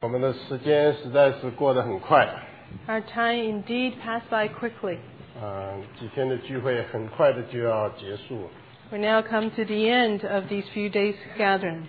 我们的时间实在是过得很快。 Our time indeed passed by quickly. 几天的聚会很快的就要结束。 We now come to the end of these few days gathering.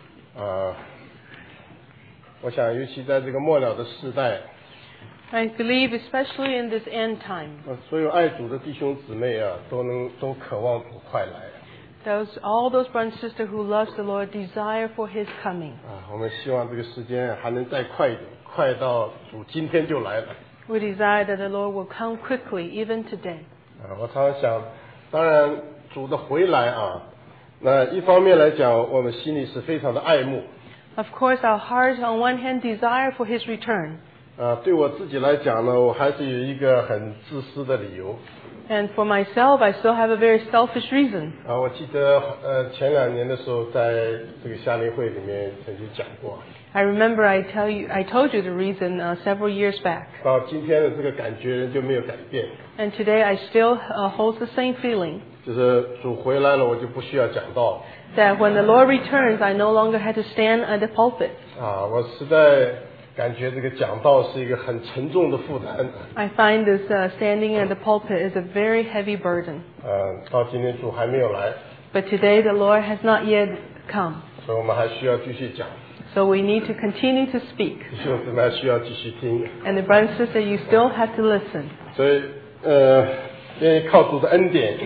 我想尤其在这个末了的世代， I believe especially in this end time, 所有爱主的弟兄姊妹都渴望主快来。 all those brothers and sisters who love the Lord desire for His coming. 我们希望这个时间还能再快一点，快到主今天就来了。 We desire that the Lord will come quickly, even today. 我常常想，当然主的回来那一方面来讲，我们心里是非常的爱慕。 Of course, our hearts on one hand desire for His return. 对我自己来讲呢，我还是有一个很自私的理由。 And for myself, I still have a very selfish reason. 我记得前2年的时候，在这个夏令会里面曾经讲过。 I remember I told you the reason several years back. 到今天的这个感觉就没有改变。 And today I still hold the same feeling. 就是主回来了，我就不需要讲道。 That when the Lord returns, I no longer have to stand at the pulpit. 我实在感觉这个讲道是一个很沉重的负担。 I find this standing at the pulpit is a very heavy burden. 到今天主还没有来。 But today the Lord has not yet come. 所以我们还需要继续讲。 So we need to continue to speak. 弟兄姊妹还需要继续听。 And the brothers and sisters, you still have to listen. 所以因为靠主的恩典。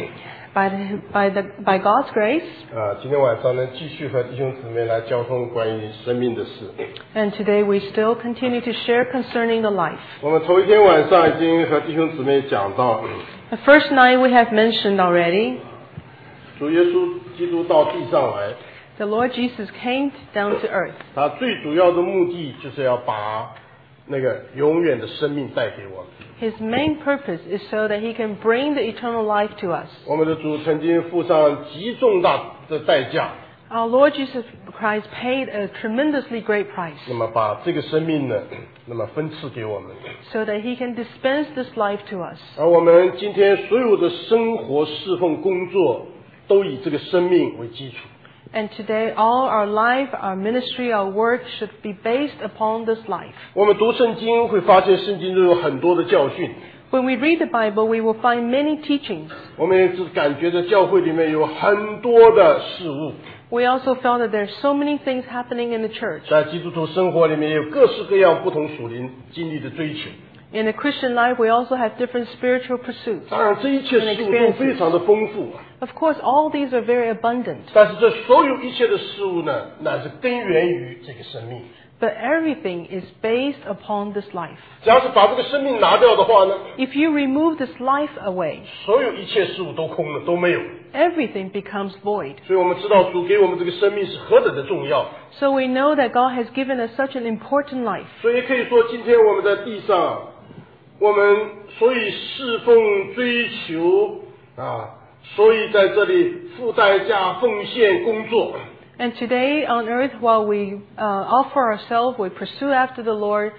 By God's grace. 今天晚上呢，继续和弟兄姊妹来交通关于生命的事。 And today we still continue to share concerning the life. 我们头一天晚上已经和弟兄姊妹讲到。 The first night we have mentioned already. 主耶稣基督到地上来。 The Lord Jesus came down to earth. 他最主要的目的就是要把那个永远的生命带给我们。 His main purpose is so that He can bring the eternal life to us. 我们的主曾经付上极重大的代价。 Our Lord Jesus Christ paid a tremendously great price. 那么把这个生命呢，那么分赐给我们。 So that He can dispense this life to us. 而我们今天所有的生活、侍奉、工作，都以这个生命为基础。 And today, all our life, our ministry, our work should be based upon this life. 我们读圣经会发现，圣经中有很多的教训。 When we read the Bible, we will find many teachings. 我们也是感觉在教会里面有很多的事物。 We also felt that there are so many things happening in the church. 在基督徒生活里面有各式各样不同属灵经历的追求。 In the Christian life, we also have different spiritual pursuits. 当然，这一切事物都非常的丰富。 Of course, all these are very abundant. 但是这所有一切的事物呢，乃是根源于这个生命。 But everything is based upon this life. 假使把这个生命拿掉的话呢， If you remove this life away, 所有一切事物都空了，都没有。 everything becomes void. 所以我们知道主给我们这个生命是何等的重要。 So we know that God has given us such an important life. 所以可以说，今天我们在地上，我们所以侍奉、追求所以在这里付代价、奉献、工作。 And today on earth, while we offer ourselves, we pursue after the Lord,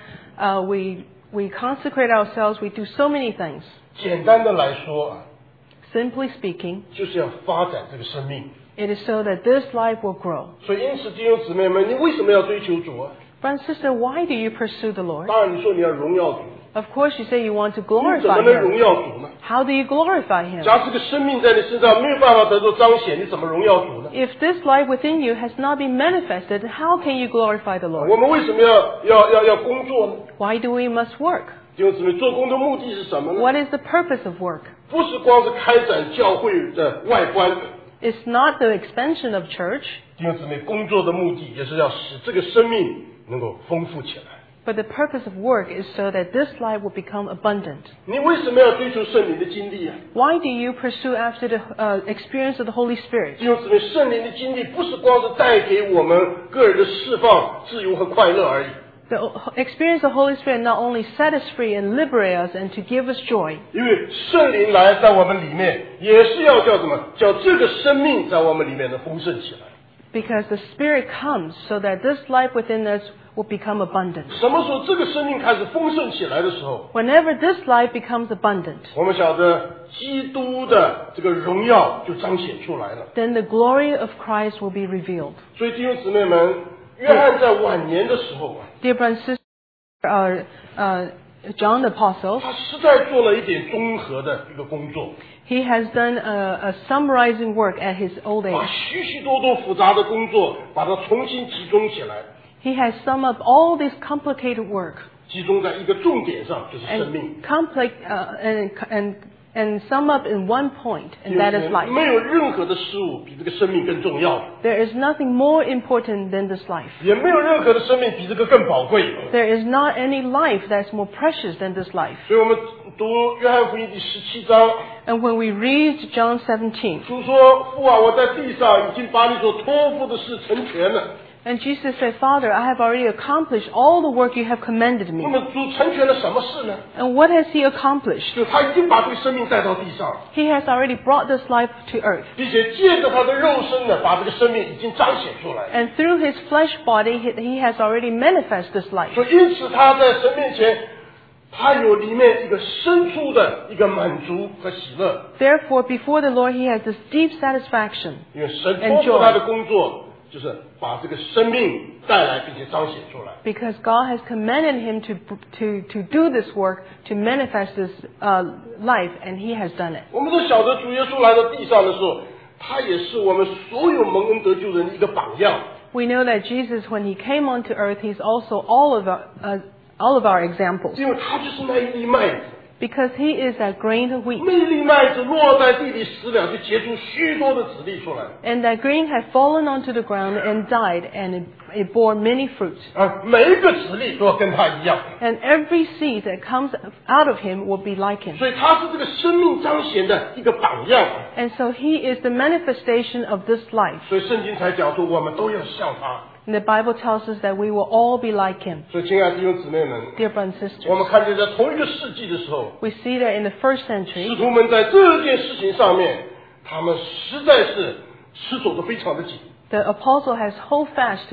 we consecrate ourselves, we do so many things. 简单的来说 Simply speaking, 就是要发展这个生命。 it is so that this life will grow. 所以因此弟兄姊妹们，你为什么要追求主啊？ Brother and sister, why do you pursue the Lord? 当然你说你要荣耀主。 Of course, you say you want to 你怎么 glorify 能荣 Him. 耀主呢？ How do you glorify Him? 假如这个生命在你身上没有办法得到彰显，你怎么荣耀主呢？ If this life within you has not been manifested, how can you glorify the 我 Lord? 们为什么要工作呢？ Why do we must work? 弟兄姊妹，做工的目的是什么呢？ What is the purpose of work? 不是光是开展教会的外观。 It's not the expansion of church, 弟兄姊妹，工作的目的也是要使这个生命能够丰富起来。 but the purpose of work is so that this life will become abundant. 你为什么要追求圣灵的经历啊？ Why do you pursue after the experience of the Holy Spirit? 弟兄姊妹，圣灵的经历不是光是带给我们个人的释放、自由和快乐而已。 The experience of the Holy Spirit not only set us free and liberate us and to give us joy. 因为圣灵来在我们里面，也是要叫什么？叫这个生命在我们里面能丰盛起来。 Because the Spirit comes so that this life within us will become abundant. 什么时候这个生命开始丰盛起来的时候， Whenever this life becomes abundant, 我们晓得基督的这个荣耀就彰显出来了。 then the glory of Christ will be revealed. 所以弟兄姊妹们，约翰在晚年的时候 Dear brothers and sisters, John the Apostle, 他实在做了一点综合的一个工作， he has done a summarizing work at his old 把 age. 许许多多复杂的工作把它重新集中起来， He has summed up all this complicated work 集中在一个重点上，就是生命。 and sum up in one point, and that is life. 没有任何的事物比这个生命更重要， There is nothing more important than this life. 也没有任何的生命比这个更宝贵。 There is not any life that's more precious than this life. 所以我们读约翰福音第17章， And when we read John 17, 主说：“父啊，我在地上已经把你所托付的事成全了。” and Jesus said, Father, I have already accomplished all the work you have commanded 那 me. 么主成全了什么事呢？ And what has he accomplished? 就他已经把这个生命带到地上， He has already brought this life to earth. 并且借着他的肉身呢，把这个生命已经彰显出来。 And through his flesh body, he has already manifested this life. 所以因此他在神面前，他有里面一个深处的一个满足和喜乐。 Therefore, before the Lord, he has this deep satisfaction. 因为神托付他的工作，就是把这个生命带来，并且彰显出来。 Because God has commanded him to do this work, to manifest this life, and he has done it. 我们都晓得，主耶稣来到地上的时候，他也是我们所有蒙恩得救人的一个榜样。 We know that Jesus, when he came onto earth, he's also all of our examples. 因为他就是那一粒麦子， Because he is that grain of wheat. 那一粒麦子落在地里死了，就结出许多的籽粒出来。 And that grain had fallen onto the ground and died, and it bore many fruits. 每一个籽粒都要跟他一样。 And every seed that comes out of him will be like him. 所以他是这个生命彰显的一个榜样。 And so he is the manifestation of this life. 所以圣经才讲说，我们都要像他。 And the Bible tells us that we will all be like him. 所以，亲爱的弟兄姊妹们， Dear brothers and 我们 sisters, 看见在同一个世纪的时候， we see that in the first 使 century, 徒们在这件事情上面，他们实在是持守的非常的紧。 the apostle has hold fast to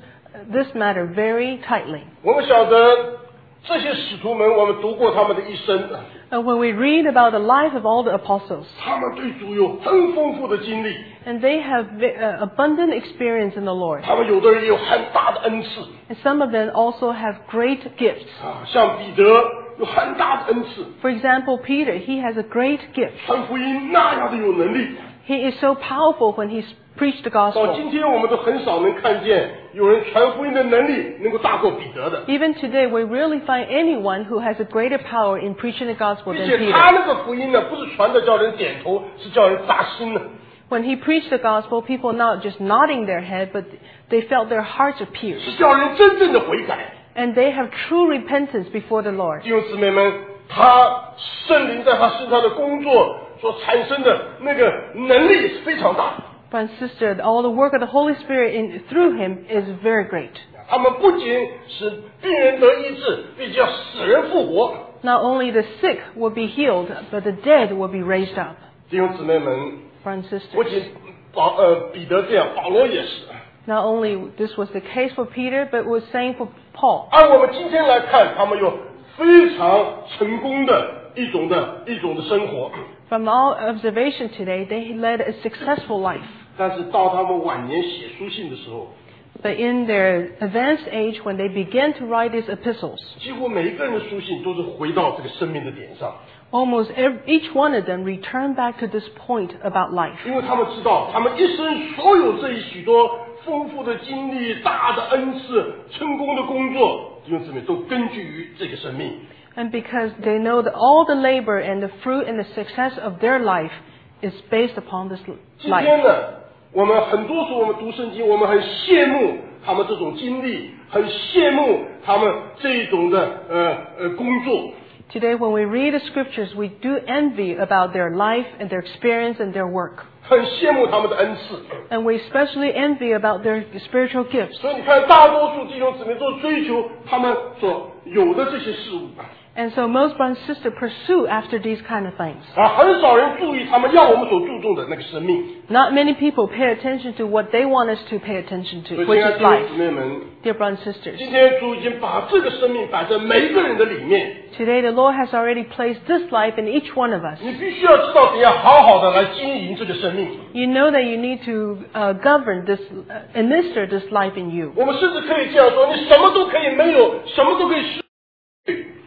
this matter very tightly. 我们晓得这些使徒们，我们读过他们的一生， And when we read about the life of all the apostles, 他们对主有很丰富的经历， and they have abundant experience in the Lord. 他们有的人也有很大的恩赐 And some of them also have great gifts. 像彼得有很大的恩赐， For example, Peter, he has a great gift. 传福音那样的有能力。 He is so powerful when he preached the 到 gospel. 今天，我们都很少能看见有人传福音的能力能够大过彼得的， Even today, we rarely find anyone who has a greater power in preaching the gospel 并 than 且他 Peter. 那个福音呢，不是传的叫人点头，是叫人扎心的。 When he preached the gospel, people not just nodding their head, but they felt their hearts are pierced. 是叫人真正的悔改。 And they have true repentance before the Lord. 弟兄姊妹们，他圣灵在他身上的工作所产生的那个能力是非常大。 Brother and sister, all the work of the Holy Spirit through him is very great. 他们不仅使病人得医治，并且要使人复活。 Not only the sick will be healed, but the dead will be raised up. 弟兄姊妹们， Brother and 不 sisters. 仅彼得这样，保罗也是。 Not only this was the case for Peter, but it was same for Paul. 按我们今天来看，他们有非常成功的一种的生活。 From our observation today, they led a successful life. 但是到他们晚年写书信的时候， But in their advanced age, when they began to write these epistles, 几乎每一个人的书信都是回到这个生命的点上， almost each one of them returned back to this point about life. 因为他们知道，他们一生所有这许多丰富的经历、大的恩赐、成功的工作，弟兄姊妹都根据于这个生命。 And because they know that all the labor and the fruit and the success of their life is based upon this 今 life. 天呢，我们很多时候我们读圣经，我们很羡慕他们这种经历，很羡慕他们这种的工作。 Today, when we read the scriptures, we do envy about their life and their experience and their work. 很羡慕他们的恩赐， And we especially envy about their spiritual gifts. 所以你看，大多数弟兄姊妹都追求他们所有的这些事物， And so most brothers and sisters pursue after these kind of things. 很少人注意他们要我们所注重的那个生命。 Not many people pay attention to what they want us to pay attention 所 to, 以， which 亲爱的 is 弟兄 life. 姊妹们， Dear brothers and sisters, 今天主已经把这个生命摆在每一个人的里面， today the Lord has already placed this life in each one of us. 你必须要知道怎样好好的来经营这个生命。 You know that you need to govern this, administer this life in you. 我们甚至可以这样说：你什么都可以没有，什么都可以失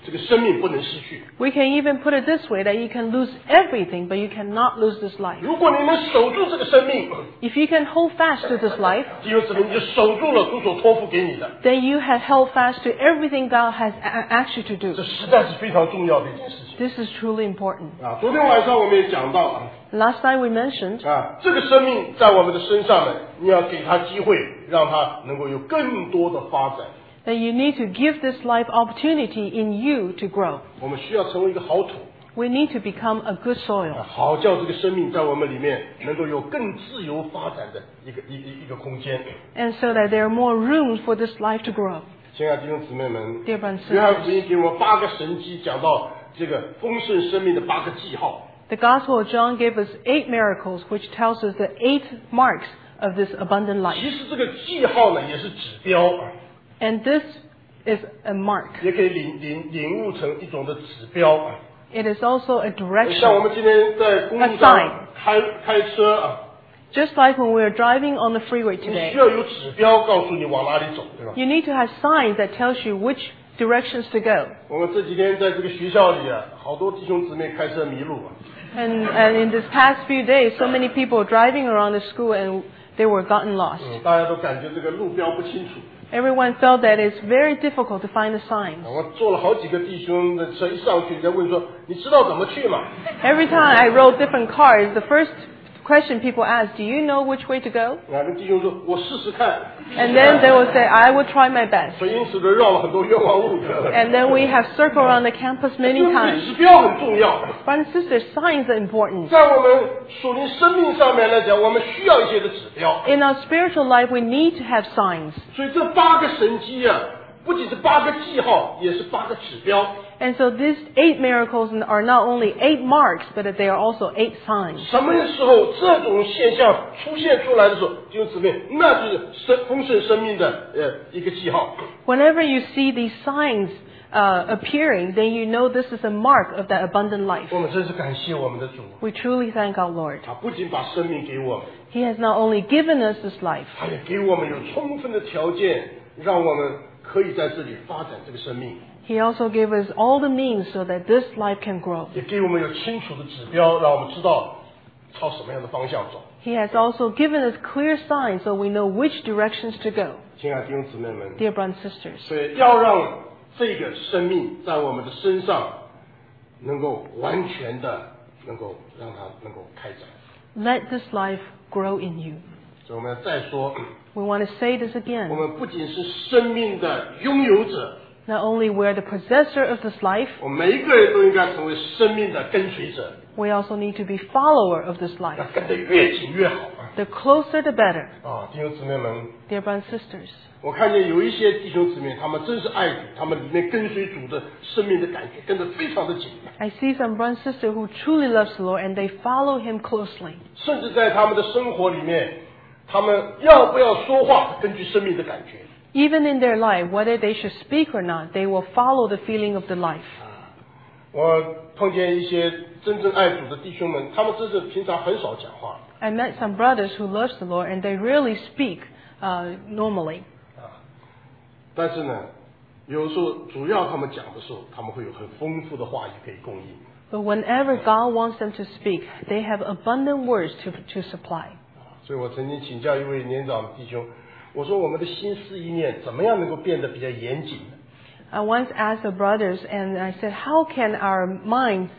这个生命不能失去。 We can even put it this way, that you can lose everything, but you cannot lose this life. 如果你能守住这个生命， If you can hold fast to this life, 弟兄姊妹，你就守住了主所托付给你的， then you have held fast to everything God has asked you to do. 这实在是非常重要的一件事情 This is truly important. 啊！昨天晚上我们也讲到 Last night we mentioned 啊，这个生命在我们的身上呢，你要给他机会，让他能够有更多的发展。 that you need to give this life opportunity in you to grow. 我们需要成为一个好土， We need to become a good soil, 好叫这个生命在我们里面能够有更自由发展的一个空间。 and so that there are more rooms for this life to grow. 亲爱的弟兄姊妹们， Dear brothers and 约翰福 sisters, 音给我们8个神迹，讲到这个丰盛生命的8个记号。 the Gospel of John gave us 8 miracles, which tells us the 8 marks of this abundant life. 其实这个记号呢，也是指标， And this is a mark. 也可以领悟成一种的指标。 It is also a 像我 direction. 们今天在公路 A 上 sign. 开车啊， Just like when we are driving on the freeway 你 today, 需要有指标告诉你往哪里走，对吧？ you need to have signs that tells you which directions to go. 我们这几天在这个学校里啊，好多弟兄姊妹开车迷路啊。 And in this past few days, so many people driving around the school and they were gotten lost. 大家都感觉这个路标不清楚。 Everyone felt that it's very difficult to find the signs. 我坐了好几个弟兄的车，一上去人家问说：“你知道怎么去吗 Every time I rode different cars, the first question people ask, do you know which way to go? 啊，那弟兄说：“我试试看。” And then they will say, I will try my best. 所以因此就绕了很多冤枉路的。 And then we have circled around the campus 就 many 是 times. 指标很重要。 Brothers and sisters, signs are important. 在我们属灵生命上面来讲，我们需要一些的指标。 In our spiritual life, we need to have signs. 所以这8个神迹啊，不仅是8个记号，也是8个指标。 And so these 8 miracles are not only 8 marks, but that they are also 8 signs. 什么时候这种现象出现出来的时候，弟兄姊妹，那就是丰盛生命的一个记号。 Whenever you see these signs appearing, then you know this is a mark of that abundant life. 我们真是感谢我们的主， We truly thank our Lord. 他不仅把生命给我们， He has not only given us this life, 他也给我们有充分的条件，让我们可以在这里发展这个生命， He also gave us all the means so that this life can grow. 也给我们有清楚的指标，让我们知道朝什么样的方向走。 He has also given us clear signs so we know which directions to go. 亲爱的弟兄姊妹们， Dear brothers and sisters, 所以要让这个生命在我们的身上能够完全的能够让它能够开展。 let this life grow in you. 所以我们要再说， We want to say this 我 again. 们不仅是生命的拥有者， Not only we're the possessor of this life, 我们每一个人都应该成为生命的跟随者， we also need to be follower of this 要 life. 跟得越紧越好 The closer the better. 啊！弟兄姊妹们， Dear brothers and sisters, 我看见有一些弟兄姊妹，他们真是爱主，他们里面跟随主的生命的感觉跟得非常的紧， I see some brothers and sisters who truly loves the Lord and they follow Him closely. 甚至在他们的生活里面，他们要不要说话，根据生命的感觉。 Even in their life, whether they should speak or not, they will follow the feeling of the life. 我碰见一些真正爱主的弟兄们，他们真是平常很少讲话 I met some brothers who loves the Lord and they rarely speak normally. 啊，但是呢，有时候主要他们讲的时候，他们会有很丰富的话语可以供应。 But whenever God wants them to speak, they have abundant words to supply. 所以我曾经请教一位年长的弟兄，我说我们的心思意念怎么样能够变得比较严谨呢？ I once asked the brothers and I said, how can our minds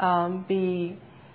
be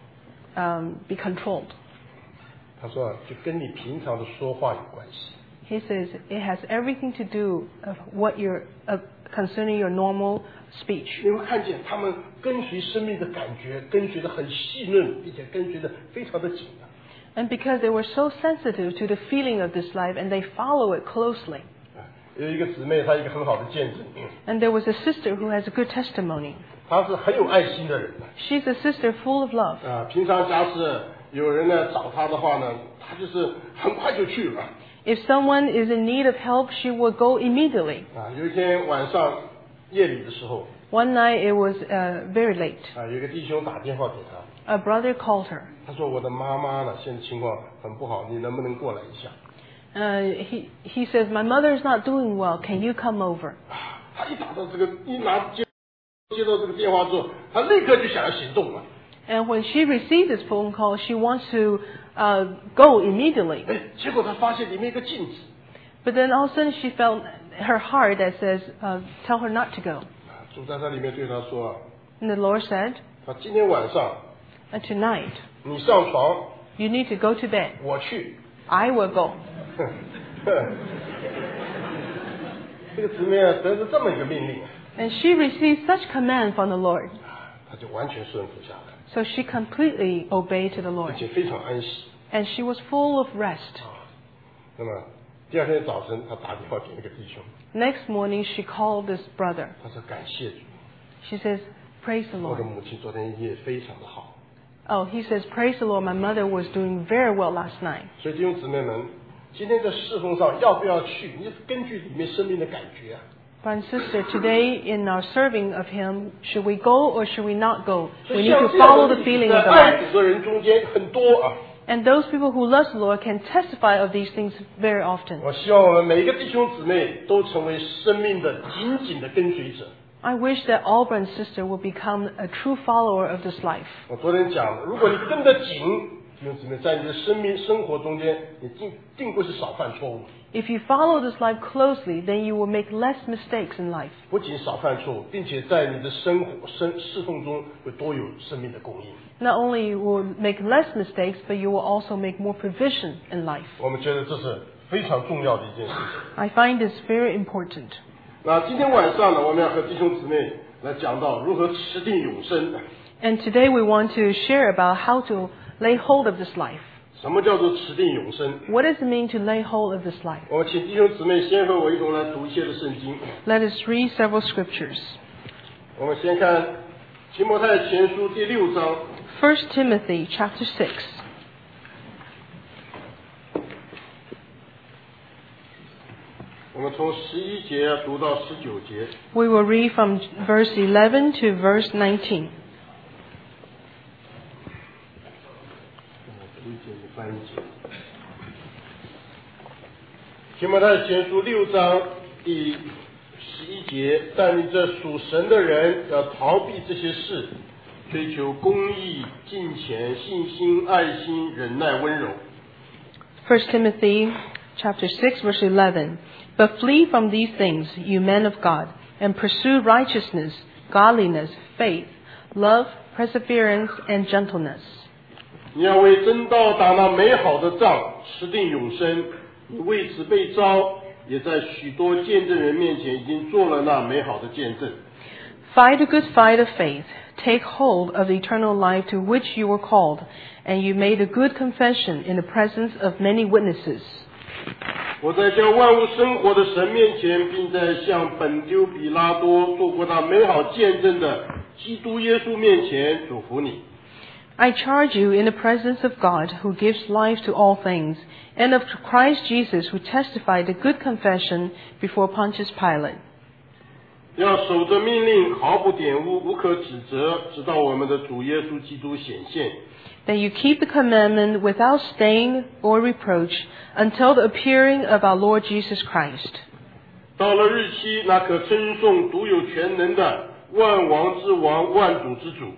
controlled? 他说啊，就跟你平常的说话有关系。 He says it has everything to do of what you're concerning your normal speech. 你会看见他们跟随生命的感觉，跟随的很细嫩，并且跟随的非常的紧啊。 And because they were so sensitive to the feeling of this life and they follow it closely. 有一个姊妹，她一个很好的见证， And there was a sister who has a good testimony. 她是很有爱心的人 She's a sister full of love. 啊。平常假使有人呢找她的话呢，她就是很快就去了 If someone is in need of help, she will go immediately. 啊。有一天晚上夜里的时候 One night it was very late. 啊，有一个弟兄打电话给她， A brother called her. 他说我的妈妈呢现在情况很不好，你能不能过来一下？ He says, my mother is not doing well. Can you come over? 他一打到这个一拿接接到这个电话之后，他立刻就想要行动了。 And when she received this phone call, she wants to go immediately. 结果他发现里面一个镜子。 But then all of a sudden she felt her heart that says, tell her not to go. 主在他里面对他说 And the Lord said, 他今天晚上 tonight, 你上床， you need to go to bed. 我去。 I will go. 这个姊妹啊，得着这么一个命令， And she received such command from the Lord. 她就完全顺服下来， So she completely obeyed to the 而 Lord. 且非常安息。 And she was full of rest. 那么第二天早晨，她打电话给那个弟兄， Next morning, she called this brother. 她说感谢主， She says, praise the 我的 Lord. 母亲昨天一夜非常的好。 Oh, he says, praise the Lord. My mother was doing very well last night. 所以弟兄姊妹们，今天在侍奉上要不要去？你根据里面生命的感觉啊。 Brother and sister, today in our serving of Him, should we go or should we not go? 所 We 以 need 像 to 这样 follow 的 the 例子 feeling 在 of the 爱 Lord. 主的人中间很多啊。 And those people who love the Lord can testify of these things very often. 我希望我们每一个弟兄姊妹都成为生命的紧紧的跟随者。 I wish that all brother and sister will become a true follower of this life. 我昨天讲了，如果你跟得紧，弟兄姊妹，在你的生活中间，你定不是少犯错误。 If you follow this life closely, then you will make less mistakes in life. 不仅少犯错误，并且在你的侍奉中会多有生命的供应。 Not only you will make less mistakes, but you will also make more provision in life. 我们觉得这是非常重要的一件事情。 I find this very important. 那今天晚上呢，我们要和弟兄姊妹来讲到如何持定永生。 And today we want to share about how to lay hold of this life. 什么叫做持定永生？ What does it mean to lay hold of this life? 我们请弟兄姊妹先和我一同来读一些的圣经。 Let us read several scriptures. 我们先看提摩太前书第6章。 1 Timothy chapter 6. 我们从11节读到19节。 We will read from verse 11 to verse 19. 读一节，你翻一节。提摩太前书6章第11节，但你这属神的人要逃避这些事，追求公义、敬虔、信心、爱心、忍耐、温柔。 1 Timothy chapter 6 verse 11. But flee from these things, you men of God, and pursue righteousness, godliness, faith, love, perseverance, and gentleness. 你要为真道打那美好的仗，持定永生。你为此被召，也在许多见证人面前已经做了那美好的见证。 Fight a good fight of faith. Take hold of the eternal life to which you were called, and you made a good confession in the presence of many witnesses. 我在叫万物生活的神面前，并在向本丢比拉多做过那美好见证的基督耶稣面前祝福你。 I charge you in the presence of God, who gives life to all things, and of Christ Jesus, who testified a good confession before Pontius Pilate, 要守着命令，毫不玷污，无可指责，直到我们的主耶稣基督显现。 that you keep the commandment without stain or reproach until the appearing of our Lord Jesus Christ. 到了日期，那可称颂独有全能的万王之王、万主之主。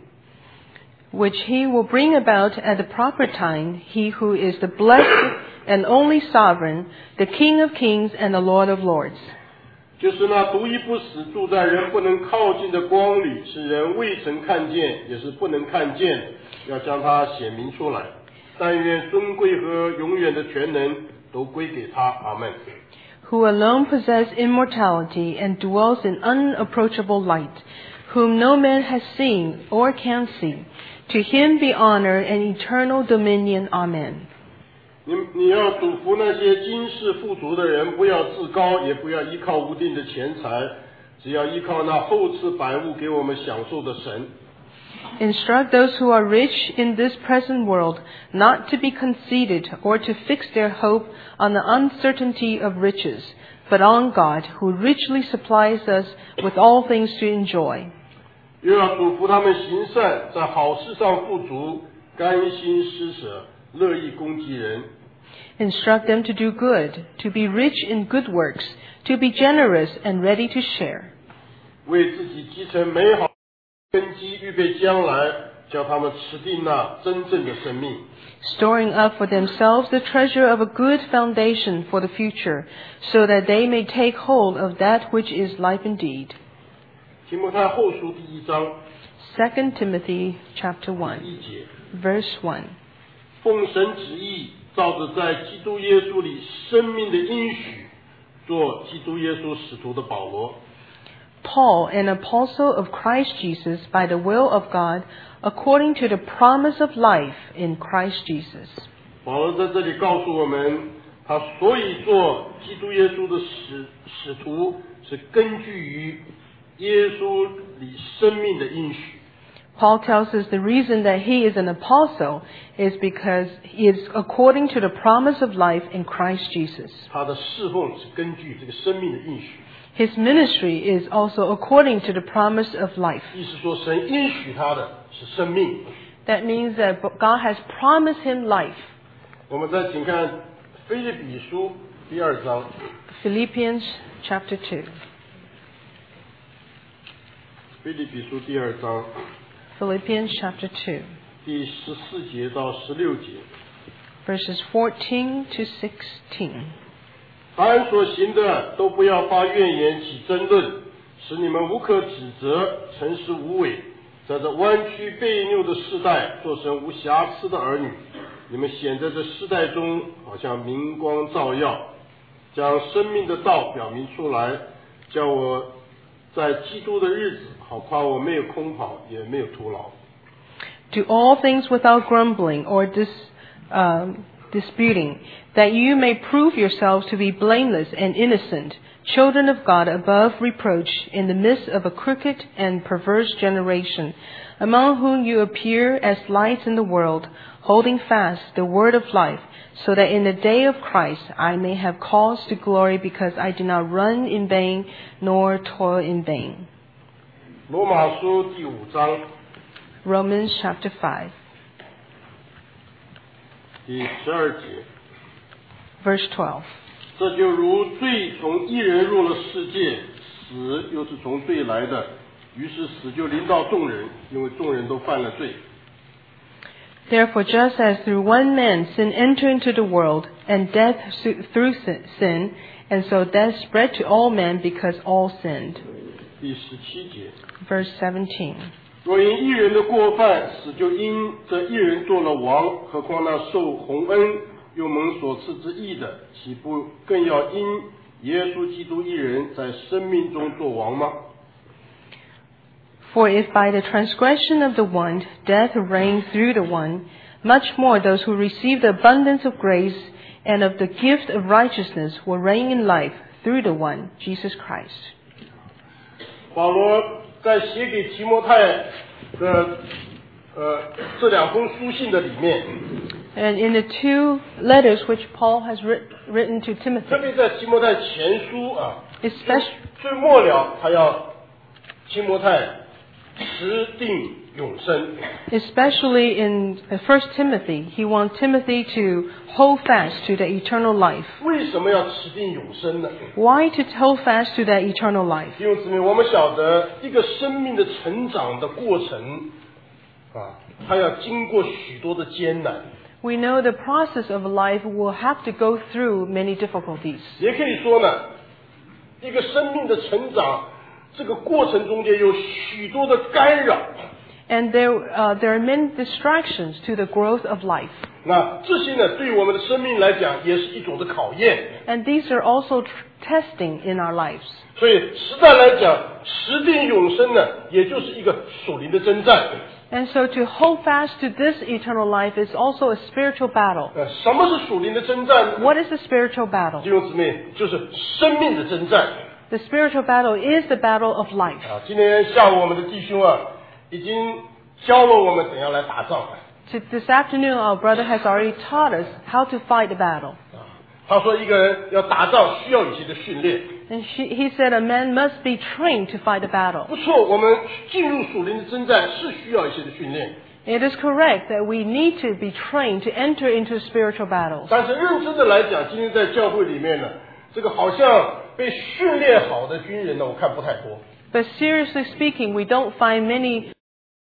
Which he will bring about at the proper time, he who is the blessed and only sovereign, the King of kings and the Lord of lords. 就是那独一不死，住在人不能靠近的光里，使人未曾看见，也是不能看见，要将它显明出来。但愿尊贵和永远的全能都归给他。阿门。 Who alone possess immortality and dwells in unapproachable light, whom no man has seen or can see. To him be honor and eternal dominion. Amen. 你要嘱咐那些今世富足的人，不要自高，也不要依靠无定的钱财，只要依靠那厚赐百物给我们享受的神。 Instruct those who are rich in this present world not to be conceited or to fix their hope on the uncertainty of riches, but on God, who richly supplies us with all things to enjoy. 又要嘱咐他们行善，在好事上富足，甘心施舍，乐意供给人。 Instruct them to do good, to be rich in good works, to be generous and ready to share. 为自己积成美好根基预备将来，叫他们持定那真正的生命。 storing up for themselves the treasure of a good foundation for the future, so that they may take hold of that which is life indeed. 提摩太后书第1章 2 Timothy chapter 1, 1节， verse 1. 奉神旨意，照着在基督耶稣里生命的应许，做基督耶稣使徒的保罗。 Paul, an apostle of Christ Jesus, by the will of God, according to the promise of life in Christ Jesus. 保罗在这里告诉我们，他所以做基督耶稣的使徒，是根据于耶稣里生命的应许。 Paul tells us the reason that he is an apostle is because he is according to the promise of life in Christ Jesus. 他的侍奉是根据这个生命的应许。 His ministry is also according to the promise of life. 意思说，神应许他的是生命。 That means that God has promised him life. 我们再请看腓立比书第2章， Philippians chapter 2. 腓立比书第2章 Philippians chapter 2, 第14节到16节。 verses 14 to 16. 凡所行的，都不要发怨言起争论，使你们无可指责，诚实无伪，在这弯曲悖谬的世代，做神无瑕疵的儿女。你们显在这世代中，好像明光照耀，将生命的道表明出来，叫我在基督的日子，好夸我没有空跑，也没有徒劳。 Do all things without grumbling or disputing, that you may prove yourselves to be blameless and innocent, children of God above reproach, in the midst of a crooked and perverse generation, among whom you appear as lights in the world, holding fast the word of life, so that in the day of Christ I may have cause to glory, because I do not run in vain nor toil in vain. 罗马书第5章 Romans chapter 5, 第12节。 verse 12. 这就如罪从一人入了世界，死又是从罪来的，于是死就临到众人，因为众人都犯了罪。 Therefore, just as through one man sin entered into the world, and death through sin, and so death spread to all men because all sinned. 第17节， Verse 17. 若因一人的过犯，死就因这一人做了王，何况那受洪恩又蒙所赐之义的，岂不更要因耶稣基督一人在生命中做王吗？ For if by the transgression of the one death reigned through the one, much more those who receive the abundance of grace and of the gift of righteousness will reign in life through the one, Jesus Christ. 保罗在写给提摩太的这2封书信的里面， And in the 2 letters which Paul has written to 特 Timothy, 别在提摩太前书啊， especially 最末了，他要提摩太持定永生。 Especially in 1 Timothy, he wants Timothy to hold fast to the eternal life. 为什么要持定永生呢？ Why to hold fast to that eternal life? 弟兄姊妹，我们晓得一个生命的成长的过程啊，它要经过许多的艰难， We know the process of life will have to go through many difficulties. 也可以说呢，一个生命的成长这个过程中间有许多的干扰。 And there are many distractions to the growth of life. 那这些呢，对我们的生命来讲，也是一种的考验。 And these are also testing in our lives. 所以实在来讲，持定永生呢，也就是一个属灵的征战。 And so to hold fast to this eternal life is also a spiritual battle. 什么是属灵的征战？ What is the spiritual battle? 弟兄姊妹，就是生命的征战。 The spiritual battle is the battle of life. 今天下午我们的弟兄啊，已经教了我们怎样来打仗。 This afternoon, our brother has already taught us how to fight the battle. 他说，一个人要打仗需要一些的训练。 And he said a man must be trained to fight the battle. 不错，我们进入属灵的征战是需要一些的训练。 It is correct that we need to be trained to enter into spiritual battles. 但是认真的来讲，今天在教会里面呢，这个好像被训练好的军人呢，我看不太多。 But seriously speaking, we don't find many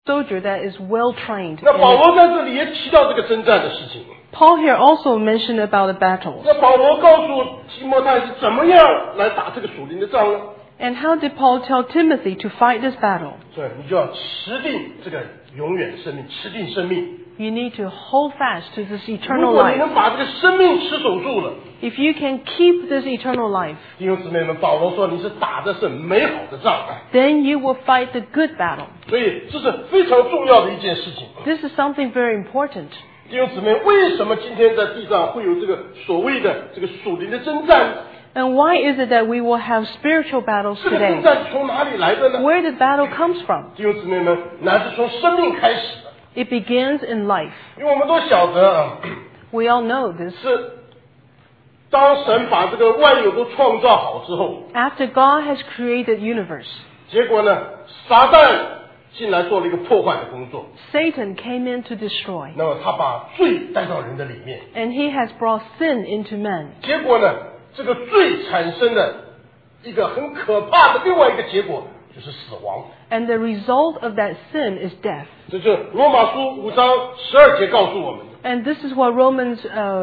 soldier that is well trained. 那保罗在这里也提到这个征战的事情。 Paul here also mentioned about the battles. 那保罗告诉提摩太是怎么样来打这个属灵的仗呢？ And how did Paul tell Timothy to fight this battle? 所以你就要持定这个永远生命，持定生命。 You need to hold fast to this 如 eternal 果你 life. 能把这个生命持守住了， If you can keep this eternal life, 弟兄姊妹们，保罗说你是打的是美好的仗， then you will fight the good battle. 所以这是非常重要的一件事情。 This is something very important. 弟兄姊妹，为什么今天在地上会有这个所谓的这个属灵的征战？ And why is it that we will have spiritual battles 这个征 today? 战从哪里来的呢？ Where the battle comes from? 弟兄姊妹们，乃是从生命开始的。 It begins in life. 因为我们都晓得啊， We all know this. 是当神把这个万有都创造好之后， After God has created universe, 结果呢，撒旦进来做了一个破坏的工作。 Satan came in to destroy. 那么他把罪带到人的里面， And he has brought sin into man. 结果呢，这个罪产生的一个很可怕的另外一个结果就是死亡。 And the result of that sin is death. 这是罗马书5章12节告诉我们的。 And this is what Romans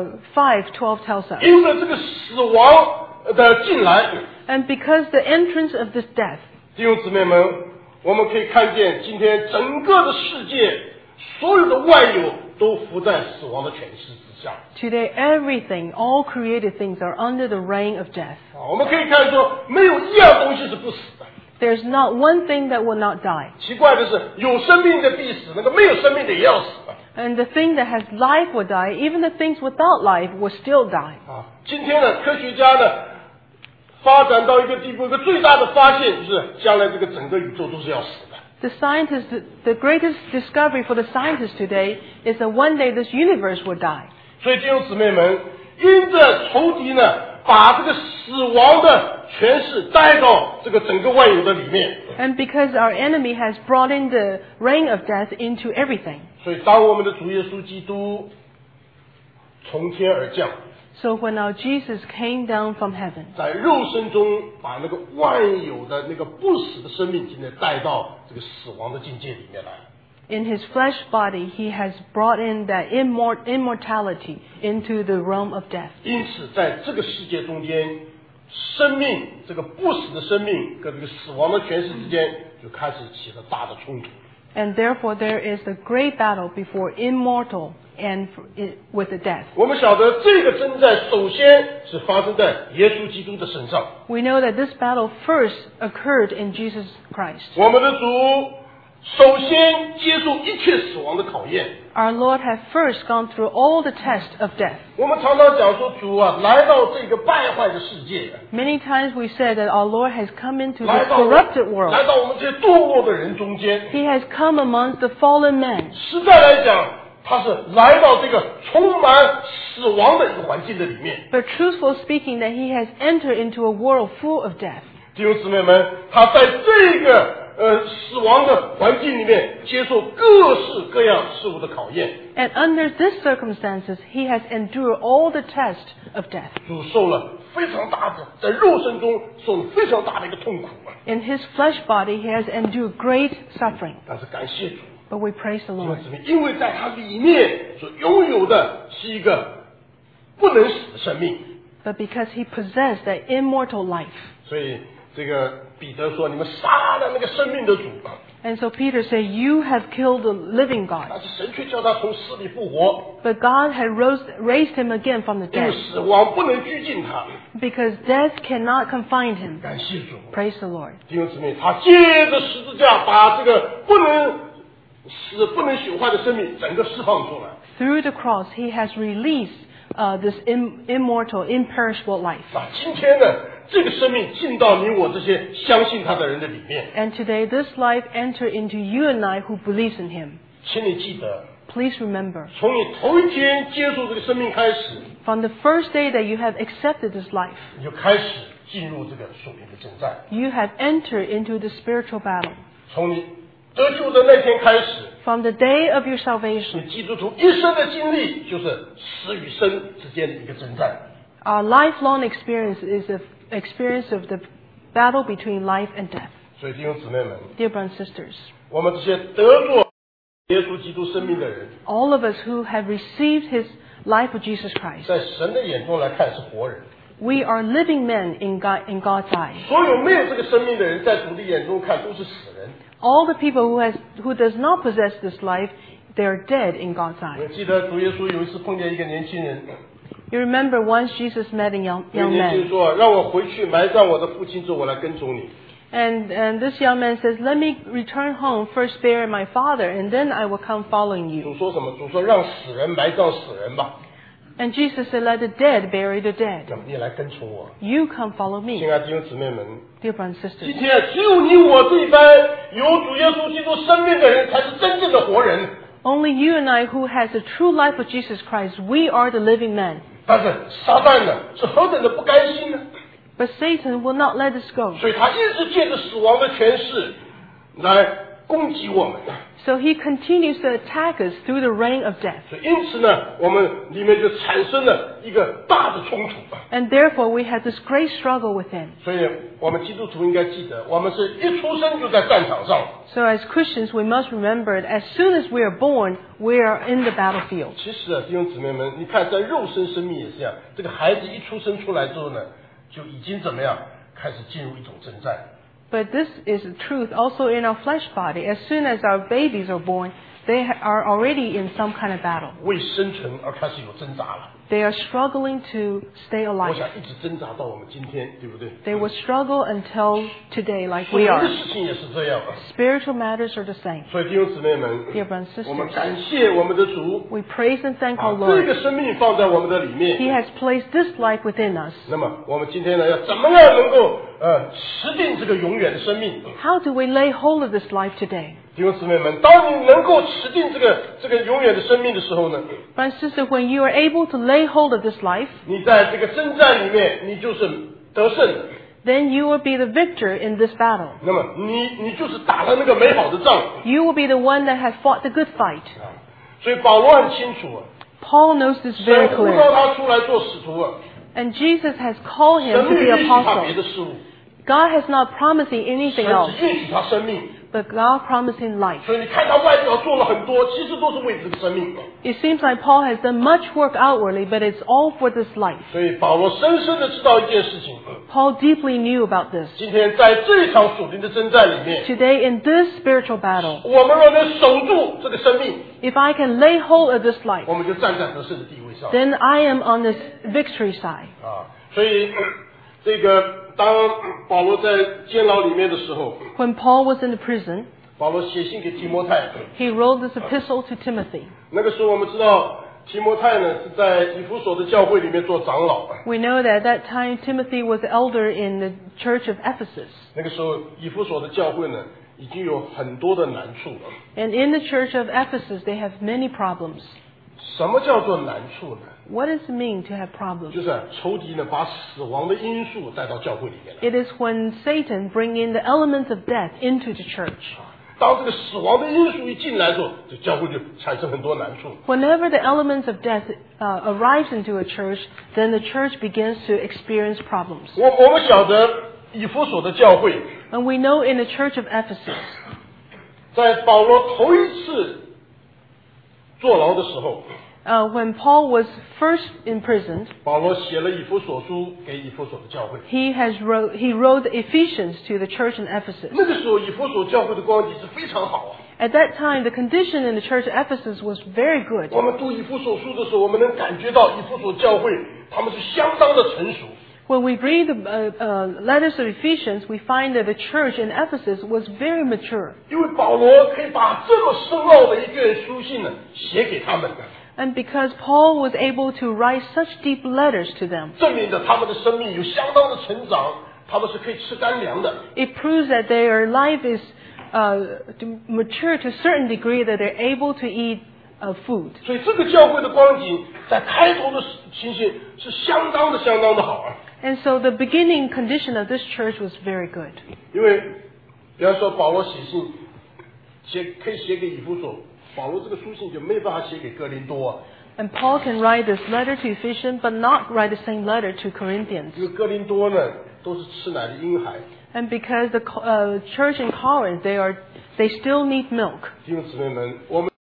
5:12 tells us. 因着这个死亡的进来， And because the entrance of this death, 弟兄姊妹们，我们可以看见今天整个的世界，所有的万有都伏在死亡的权势之下。 today everything, all created things are under the reign of death. 我们可以看说，没有一样东西是不死的。 There's not one thing that will not die. 奇怪的是，有生命的必死，那个没有生命的也要死。 And the thing that has life will die, even the things without life will still die. 今天的科学家呢，发展到一个地步，一个最大的发现就是，将来这个整个宇宙都是要死的。 The scientists, the greatest discovery for the scientists today is that one day this universe will die. 所以弟兄姊妹们，因着仇敌呢，把这个死亡的权势带到这个整个万有的里面。 And because our enemy has brought in the reign of death into everything. 所以当我们的主耶稣基督从天而降， So when our Jesus came down from heaven, 在肉身中把那个万有的那个不死的生命，今天带到这个死亡的境界里面来。 in his flesh body, he has brought in that immortality into the realm of death. 因此，在这个世界中间，生命这个不死的生命跟这个死亡的权势之间，就开始起了大的冲突。 And therefore there is a great battle before immortal and with the death. 我们晓得这个征战首先是发生在耶稣基督的身上。 We know that this battle first occurred in Jesus Christ. 我们的主首先接受一切死亡的考验。 Our Lord had first gone through all the tests of death. 我们常常讲说，主啊，来到这个败坏的世界， Many times we said that our Lord has come into 来 this 到 corrupted world. 来到我们这些堕落的人中间。 He has come amongst the fallen men. 实在来讲，他是来到这个充满死亡的一个环境的里面。 But truthful speaking, that he has entered into a world full of death. 弟兄姊妹们，他在这个死亡的环境里面，接受各式各样事物的考验。 And under these circumstances, he has endured all the tests of death. 主受了非常大的，在肉身中受了非常大的一个痛苦啊！ In his flesh body, he has endured great suffering. 但是感谢主， But we praise the 弟兄 Lord. 姊妹，因为在他里面所拥有的是一个不能死的生命， But because he possessed that immortal life. 所以这个彼得说：“你们杀了那个生命的主。” And so Peter said, you have killed the living God. 但是神却叫他从死里复活， But God had raised him again from the 因为 dead. 死亡不能拘禁他。 Because death cannot confine him. 感谢主， Praise the Lord. 弟兄姊妹，他借着十字架把这个不能死、不能朽坏的生命整个释放出来。 Through the cross, he has released this immortal, imperishable life. 那今天呢，这个生命进到你我这些相信他的人的里面， And today, this life entered into you and I who believes in him. 请你记得， Please remember, 从你头一天接受这个生命开始， from the first day that you have accepted this life, 你就开始进入这个属灵的征战。 you have entered into the spiritual battle. 从你得救的那天开始， From the day of your salvation, 你基督徒一生的经历就是死与生之间的一个征战。 our lifelong experience is the experience of the battle between life and death. 所以弟兄姊妹们， Dear brothers and sisters, 我们这些得着耶稣基督生命的人， all of us who have received His life of Jesus Christ, 在神的眼中来看是活人。 we are living men in God's eyes. 所有没有这个生命的人，在主的眼中看都是死人。 All the people who does not possess this life, they are dead in God's 我 eyes. 记得主耶稣有一次碰见一个年轻人， You remember once Jesus met a young 那个年轻人 man, 说：“让我回去埋葬我的父亲之后，我来跟从你。” and this young man says, "Let me return home, first bury my father, and then I will come following you." 主说什么？主说让死人埋葬死人吧， And Jesus said, "Let the dead bury the 那 dead. 么你来跟从我。 You come follow me." 亲爱的弟兄姊妹们， Dear brothers and 今 sisters, 天只有你我这一班有主耶稣基督生命的人，才是真正的活人。 only you and I who has the true life of Jesus Christ, we are the living men. 但是撒旦呢，是何等的不甘心呢？ But Satan will not let us go. 所以他一直借着死亡的权势来攻击我们。 So he continues to attack us through the reign of death. 所以因此呢，我们里面就产生了一个大的冲突。 And therefore we have this great struggle within. 所以我们基督徒应该记得，我们是一出生就在战场上。 So as Christians, we must remember that as soon as we are born, we are in the battlefield. 其实啊，弟兄姊妹们，你看在肉身生命也是这样，这个孩子一出生出来之后呢，就已经怎么样，开始进入一种征战。 But this is the truth also in our flesh body. As soon as our babies are born, they are already in some kind of battle. 为生存而开始有挣扎了。 They are struggling to stay 我 alive. 想一直挣扎到我们今天，对不对？ They will struggle until today, like 属 we 灵 are. 的事情也是这样啊。 Spiritual matters are the same. 所以弟兄姊妹们， Dear brothers and 我们 sisters, 感谢我们的主， we praise and thank 把 our 这 Lord. 个生命放在我们的里 He 面。 has placed this life within us. 那么我们今天呢，要怎么样能够持定这个永远的生命？ How do we lay hold of this life today? 弟兄姊妹们，当你能够持定这个永远的生命的时候呢， Brothers and sisters, when you are able to lay hold of this life, 你在这个征战里面，你就是得胜的。 then you will be the victor in this battle. 那么你就是打了那个美好的仗。 You will be the one that has fought the good fight. 所以保罗很清楚啊， Paul knows this 神 very 呼召 clearly. 他出来做使徒啊， And Jesus has called 神 him 没 to 有 be 允许他别 apostle. 的事物， God has not promising 神 anything else, 只允许他生命。 but God promising life. 所以你看他外表做了很多，其实都是为这个生命。 It seems like Paul has done much work outwardly, but it's all for this life. 所以保罗深深的知道一件事情， Paul deeply knew about this. 今天在这一场属灵的征战里面， Today in this spiritual battle, 我们若能守住这个生命， if I can lay hold of this life, 我们就站在得胜的地位上。 then I am on this victory side. 啊，所以这个当保罗在监牢里面的时候， When Paul was in the prison, 保罗写信给提摩太。 he wrote this epistle to Timothy. 那个时候我们知道提摩太呢是在以弗所的教会里面做长老。 We know that at that time Timothy was elder in the church of Ephesus. 那个时候以弗所的教会呢已经有很多的难处了。 And in the church of Ephesus, they have many problems. 什么叫做难处呢？ What does it mean to have problems? 就是仇敌呢把死亡的因素带到教会里面来。 It is when Satan bring in the elements of death into the church. 当这个死亡的因素一进来的时候，这教会就产生很多难处。 Whenever the elements of death arrives into a church, then the church begins to experience problems. 我们晓得以弗所的教会， And we know in the church of Ephesus, 在保罗头一次坐牢的时候， when Paul was first imprisoned, 保罗写了以弗所书给以弗所的教会。 he wrote Ephesians to the church in Ephesus. 那个时候以弗所教会的光景是非常好啊。 At that time, the condition in the church of Ephesus was very good. 我们读以弗所书的时候，我们能感觉到以弗所教会他们是相当的成熟。 When we read the letters of Ephesians, we find that the church in Ephesus was very mature. 因为保罗可以把这么深奥的一卷书信呢写给他们， And because Paul was able to write such deep letters to them, 证明着他们的生命有相当的成长，他们是可以吃干粮的。 it proves that their life is mature to a certain degree that they're able to eat food. 所以这个教会的光景在开头的情形是相当的好啊。 And so the beginning condition of this church was very good. 因为比方说保罗写信可以写给以弗所，保罗这个书信就没办法写给哥林多啊。 And Paul can write this letter to Ephesians, but not write the same letter to Corinthians. 因为哥林多呢都是吃奶的婴孩。 And because the church in Corinth, they still need milk. 弟兄姊妹们，我们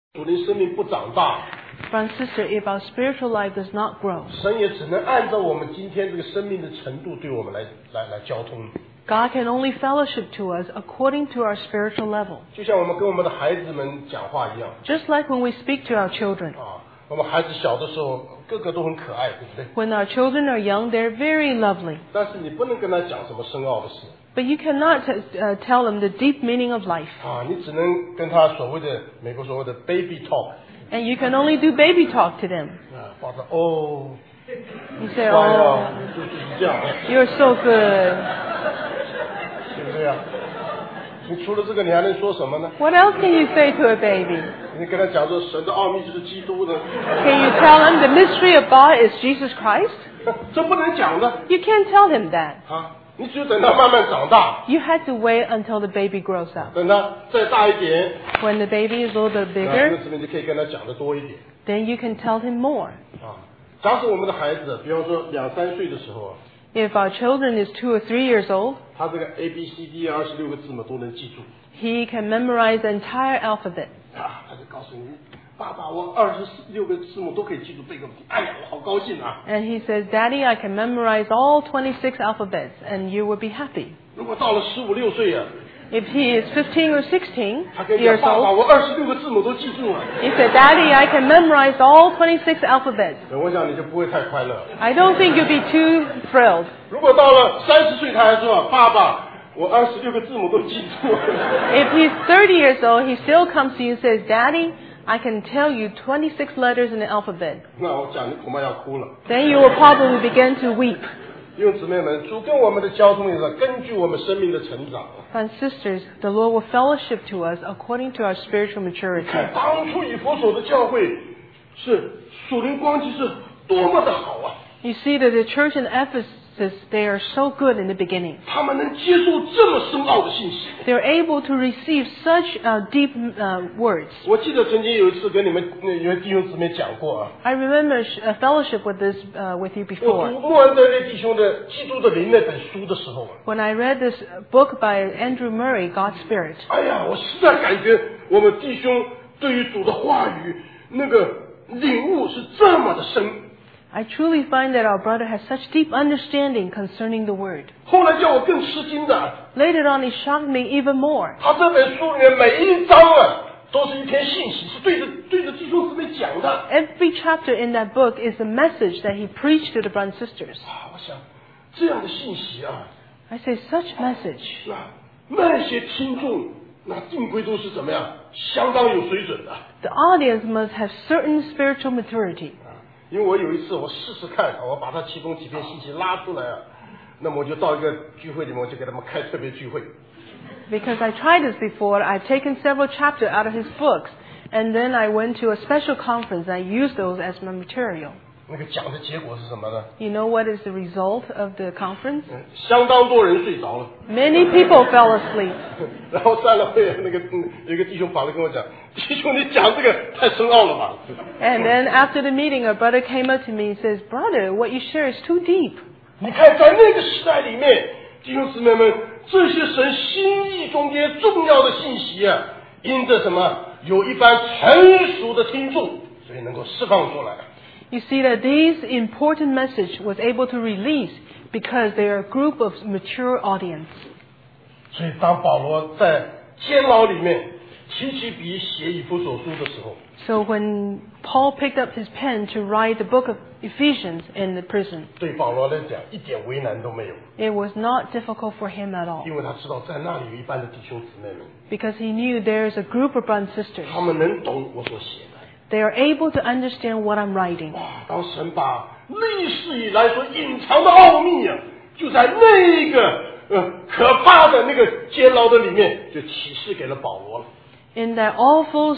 属灵生命不长大， Brother and sister, if our spiritual life does not grow, 神也只能按照我们今天这个生命的程度对我们来交通。 God can only fellowship to us according to our spiritual level. 就像我们跟我们的孩子们讲话一样 Just like when we speak to our children. 啊，我们孩子小的时候个个都很可爱，对不对？ When our children are young, they're very lovely. 但是你不能跟他讲什么深奥的事 But you cannot tell them the deep meaning of life. 啊，你只能跟他所谓的美国所谓的 baby talk And you can only do baby talk to them. 啊，抱着哦， You say, 哎呀 oh, 就是这样， you're so good. 对不对啊？你除了这个，你还能说什么呢？ What else can you say to a baby? 你跟他讲说神的奥秘就是基督呢， Can you tell him the mystery of God is Jesus Christ? 这不能讲的 You can't tell him that. 啊！你只有等他慢慢长大， You had to wait until the baby grows up. 等他再大一点， When the baby is a little bit 那 bigger, 这边就可以跟他讲的多一点 then you can tell him more. 啊。假使我们的孩子，比方说2、3岁的时候啊， If our children is 2 or 3 years old, 他这个 A B C D 26个字母都能记住 he can memorize the entire alphabet. 啊，他就告诉你，爸爸，我26个字母都可以记住背个不停，哎呀，我好高兴啊！ And he says, Daddy, I can memorize all 26 alphabets, and you will be happy. 如果到了15、16岁啊， If he is 15 or 16 他可以讲 years 爸爸， old, 我26个字母都记住了。 he said, Daddy, I can memorize all 26 alphabets. 我想你就不会太快乐。 I don't think you'll be too thrilled. 如果到了30岁，他还说爸爸，我26个字母都记住了。 If he's 30 years old, he still comes to you and says, Daddy, I can tell you 26 letters in the alphabet. 那我讲你恐怕要哭了。 Then you will probably begin to weep. 弟兄姊妹们，主跟我们的交通也是根据我们生命的成长。 And sisters, the Lord will fellowship to us according to our spiritual maturity. 看当初以弗所的教会是属灵光景是多么的好啊！ You see that the church in Ephesus, they are so good in the beginning. 他们能接受这么深奥的信息。 They're able to receive such deep words. 我记得曾经有一次跟你们有弟兄姊妹讲过啊， I remember a fellowship with this with you 我 before. 读莫恩德雷弟兄的《基督的灵》那本书的时候啊， When I read this book by Andrew Murray, God's Spirit, 哎呀，我实在感觉我们弟兄对于主的话语那个领悟是这么的深。 I truly find that our brother has such deep understanding concerning the Word. 后来叫我更吃惊的， Later on, it shocked me even more. 他这本书里面每一章啊，都是一篇信息，是对着弟兄姊妹讲的。 Every chapter in that book is a message that he preached to the brothers and sisters. 啊，我想这样的信息啊， I say, such message. 那些听众那定规都是怎么样，相当有水准的。 The audience must have certain spiritual maturity. 因为我有一次我试试看，我把他其中几篇信息拉出来啊，那么我就到一个聚会里面，我就给他们开特别聚会。 Because I tried this before, I've taken several chapters out of his books, and then I went to a special conference and I used those as my material. 那个讲的结果是什么呢？ You know what is the result of the conference? 相当多人睡着了。 Many people fell asleep. 然后散了会，有一个弟兄跑来跟我讲，弟兄你讲这个太深奥了吧？ And then after the meeting, a brother came up to me and says, Brother, what you share is too deep. 你看在那个时代里面，弟兄姊妹们，这些神心意中间重要的信息啊，因着什么有一般成熟的听众，所以能够释放出来。 You see that these important message was able to release because they are a group of mature audience. 所以当保罗在监牢里面提起笔写以弗所书的时候， So when Paul picked up his pen to write the book of Ephesians in the prison, 对保罗来讲一点为难都没有， it was not difficult for him at all. 因为他知道在那里有一般的弟兄姊妹们， Because he knew there is a group of brothers and sisters. 他们能懂我所写的。 They are able to understand what I'm writing. 哇！当神把历史以来所隐藏的奥秘啊，就在那个可怕的那个监牢的里面，就启示给了保罗了。 In that awful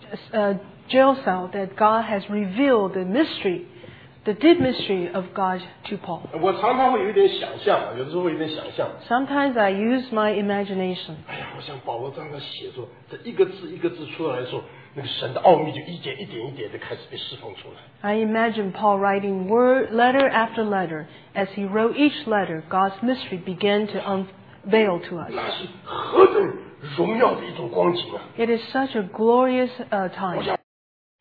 jail cell that God has revealed the mystery, the deep mystery of God to Paul. 我常常会有一点想象，有的时候会有点想象。 Sometimes I use my imagination. 哎呀，我想保罗刚刚写作，这一个字一个字出来的时候，那个神的奥秘就一点一点的开始被释放出来。 I imagine Paul writing letter after letter. As he wrote each letter, God's mystery began to unveil to us. 那是何等荣耀的一种光景啊！ It is such a glorious 我 time. 想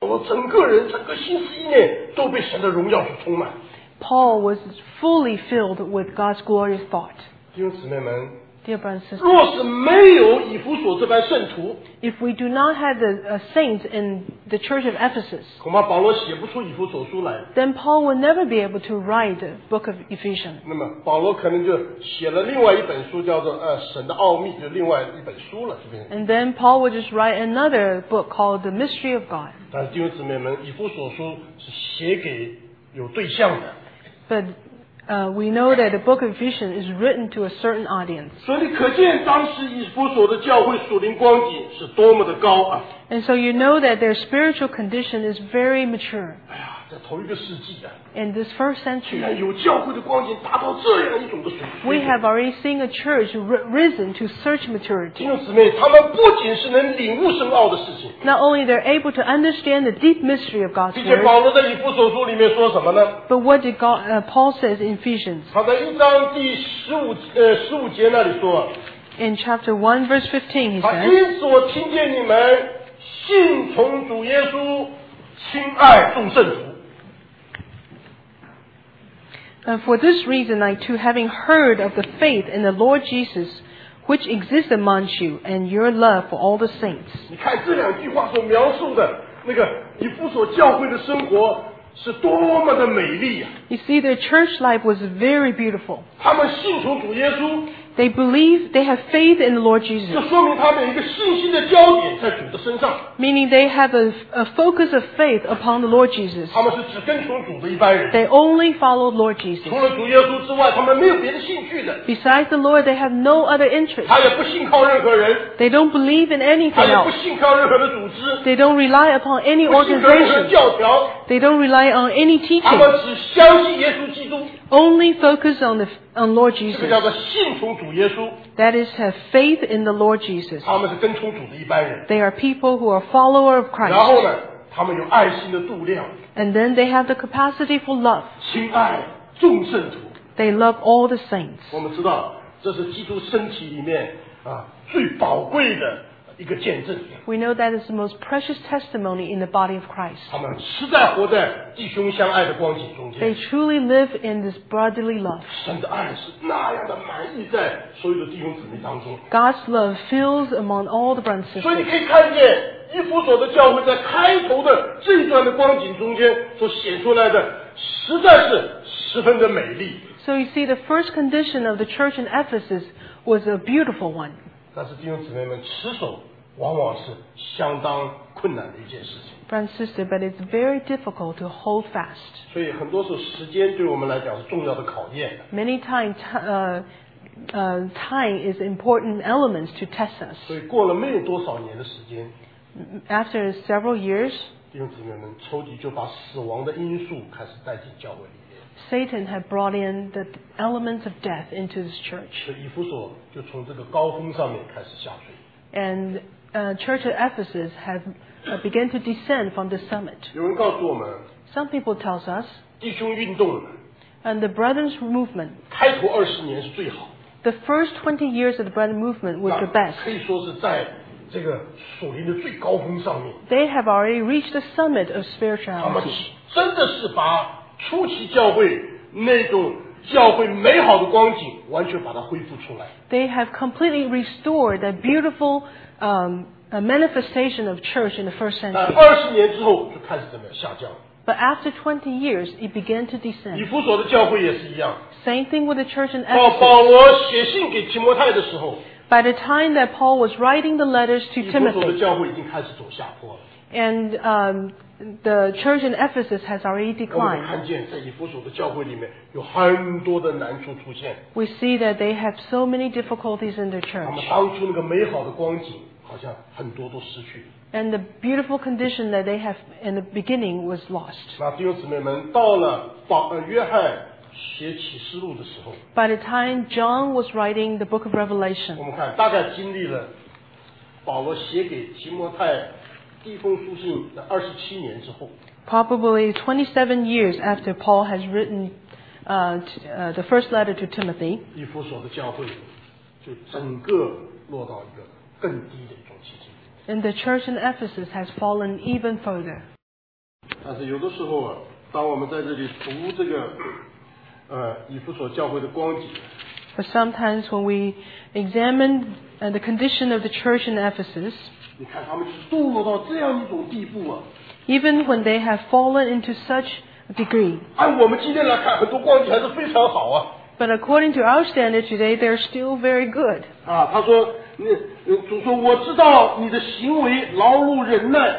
罗整个人、整个心思意念都被神的荣耀所充满。 Paul was fully filled with God's glorious thought. 弟兄姊妹们， Dear brothers and sisters, 若是没有以弗所这般圣徒， if we do not have the saints in the church of Ephesus, 恐怕保罗写不出以弗所书来。 then Paul will never be able to write the book of Ephesians. 那么保罗可能就写了另外一本书，叫做神的奥秘，就另外一本书了，是不是？ And then Paul will just write another book called The Mystery of God. 但是弟兄姊妹们，以弗所书是写给有对象的， But we know that the book of Ephesians is written to a certain audience. 所以你可见当时以弗所的教会属灵光景是多么的高啊！ And so you know that their spiritual condition is very mature. 哎呀，在头一个世纪啊， In this first 居 century, 然有教会的光景达到这样一种的水 we 平。 have already seen a church risen to such 弟 maturity. 兄姊妹，他们不仅是能领悟深奥的事情， Not only they're able to understand the deep mystery of God's 并且 word, 保罗在以弗所书里面说什么呢？ but what did Paul says in Ephesians? 他在1章第15节那里说， In chapter 1 verse 15 he 他 says, 因此我听见你们信从主耶稣，亲爱众圣徒。 For this reason I too, having heard of the faith in the Lord Jesus, which exists amongst you, and your love for all the saints. 你看这两句话所描述的那个以弗所教会的生活是多么的美丽啊！ You see, their church life was very beautiful. 他们信从主耶稣， They believe, they have faith in the Lord 这 Jesus, 说明他们有一个信心的焦点在主的身上。 meaning they have a focus of faith upon the Lord Jesus. 他们是只跟从主的一般人， They only follow Lord Jesus. 除了主耶稣之外，他们没有别的兴趣的。 Besides the Lord, they have no other interest. 他也不信靠任何人， They don't believe in 他 anything 也不 else. 信靠任何的组织， They don't rely upon any 不信靠任何 organization. 教条， They don't rely on any 他们 teaching. 只相信耶稣基督。 Only focus on Lord 这个叫 Jesus. 做信从主耶稣， That is, have faith in the Lord Jesus. 他们是跟从主的一般人。 They are people who are follower of 然后 Christ. 呢，他们有爱心的度量， And then they have the capacity for love. 亲爱众圣徒。 They love all the saints. 我们知道，这是基督身体里面最宝贵的一个见证。 We know that is the most precious testimony in the body of Christ. 他们实在活在弟兄相爱的光景中 They 间， truly live in this brotherly love. 神的爱是那样的满溢在所有的弟兄姊妹当中。 God's love fills among all the brothers and 所以你 sisters. 可以看见以弗所的教会在开头的这一段的光景中间所显出来的，实在是十分的美丽。 So you see, the first condition of the church in Ephesus was a beautiful one. 但是弟兄姊妹们，持守往往是相当困难的一件事情。 Brother and sister, but it's very difficult to hold fast. 所以很多时候时间对我们来讲是重要的考验。 Many times, time is important elements to test us. 所以过了没有多少年的时间， After several years, 弟兄姊妹们，仇敌就把死亡的因素开始带进教会里面。 Satan had brought in the elements of death into this church. 所以以弗所就从这个高峰上面开始下坠。 And church of Ephesus had begun to descend from the summit. 有人告诉我们， Some people tells us, 弟兄运动 and the brothers movement, 开头20年是最好， the first 20 years of the brother movement was the 那 best. 可以说是在这个属灵的最高峰上面， They have already reached the summit of 他们 spirituality. 真的是把初期教会那种教会美好的光景完全把它恢复出来。 They have completely restored that beautiful manifestation of church in the first 但 century. 20年之后就开始怎么样下降。 But after 20 years, it began to 以 descend. 弗所的教会也是一样， Same thing with the church in 保 Ephesus. 罗写信给提摩太的时候， By the time that Paul was writing the letters to 以弗所的 Timothy, 教会已经开始走下坡了。 and the church in Ephesus has already 我们 declined, 看见在以弗所的教会里面有很多的难处出现， we see that they have so many difficulties in their 他们 church. 当初那个美好的光景好像很多都失去了。 And the beautiful condition that they have in the beginning was lost. 那弟兄姊妹们，到了约翰写启示录的时候， By the time John was writing the book of Revelation, 我们看大概经历了保罗写给提摩太第一封书信的27年之后， probably 27 years after Paul has written the first letter to Timothy, 以弗所的教会就整个落到一个更低的一种情形。 and the church in Ephesus has fallen even further. 但是有的时候啊，当我们在这里读这个以弗所教会的光景， But sometimes when we examine the condition of the church in Ephesus, 你看他们是堕落到这样一种地步啊！ even when they have fallen into such a degree, 按我们今天来看，很多光景还是非常好啊！ but according to our standard today, they're still very good. 啊，他说，主说我知道你的行为劳碌忍耐，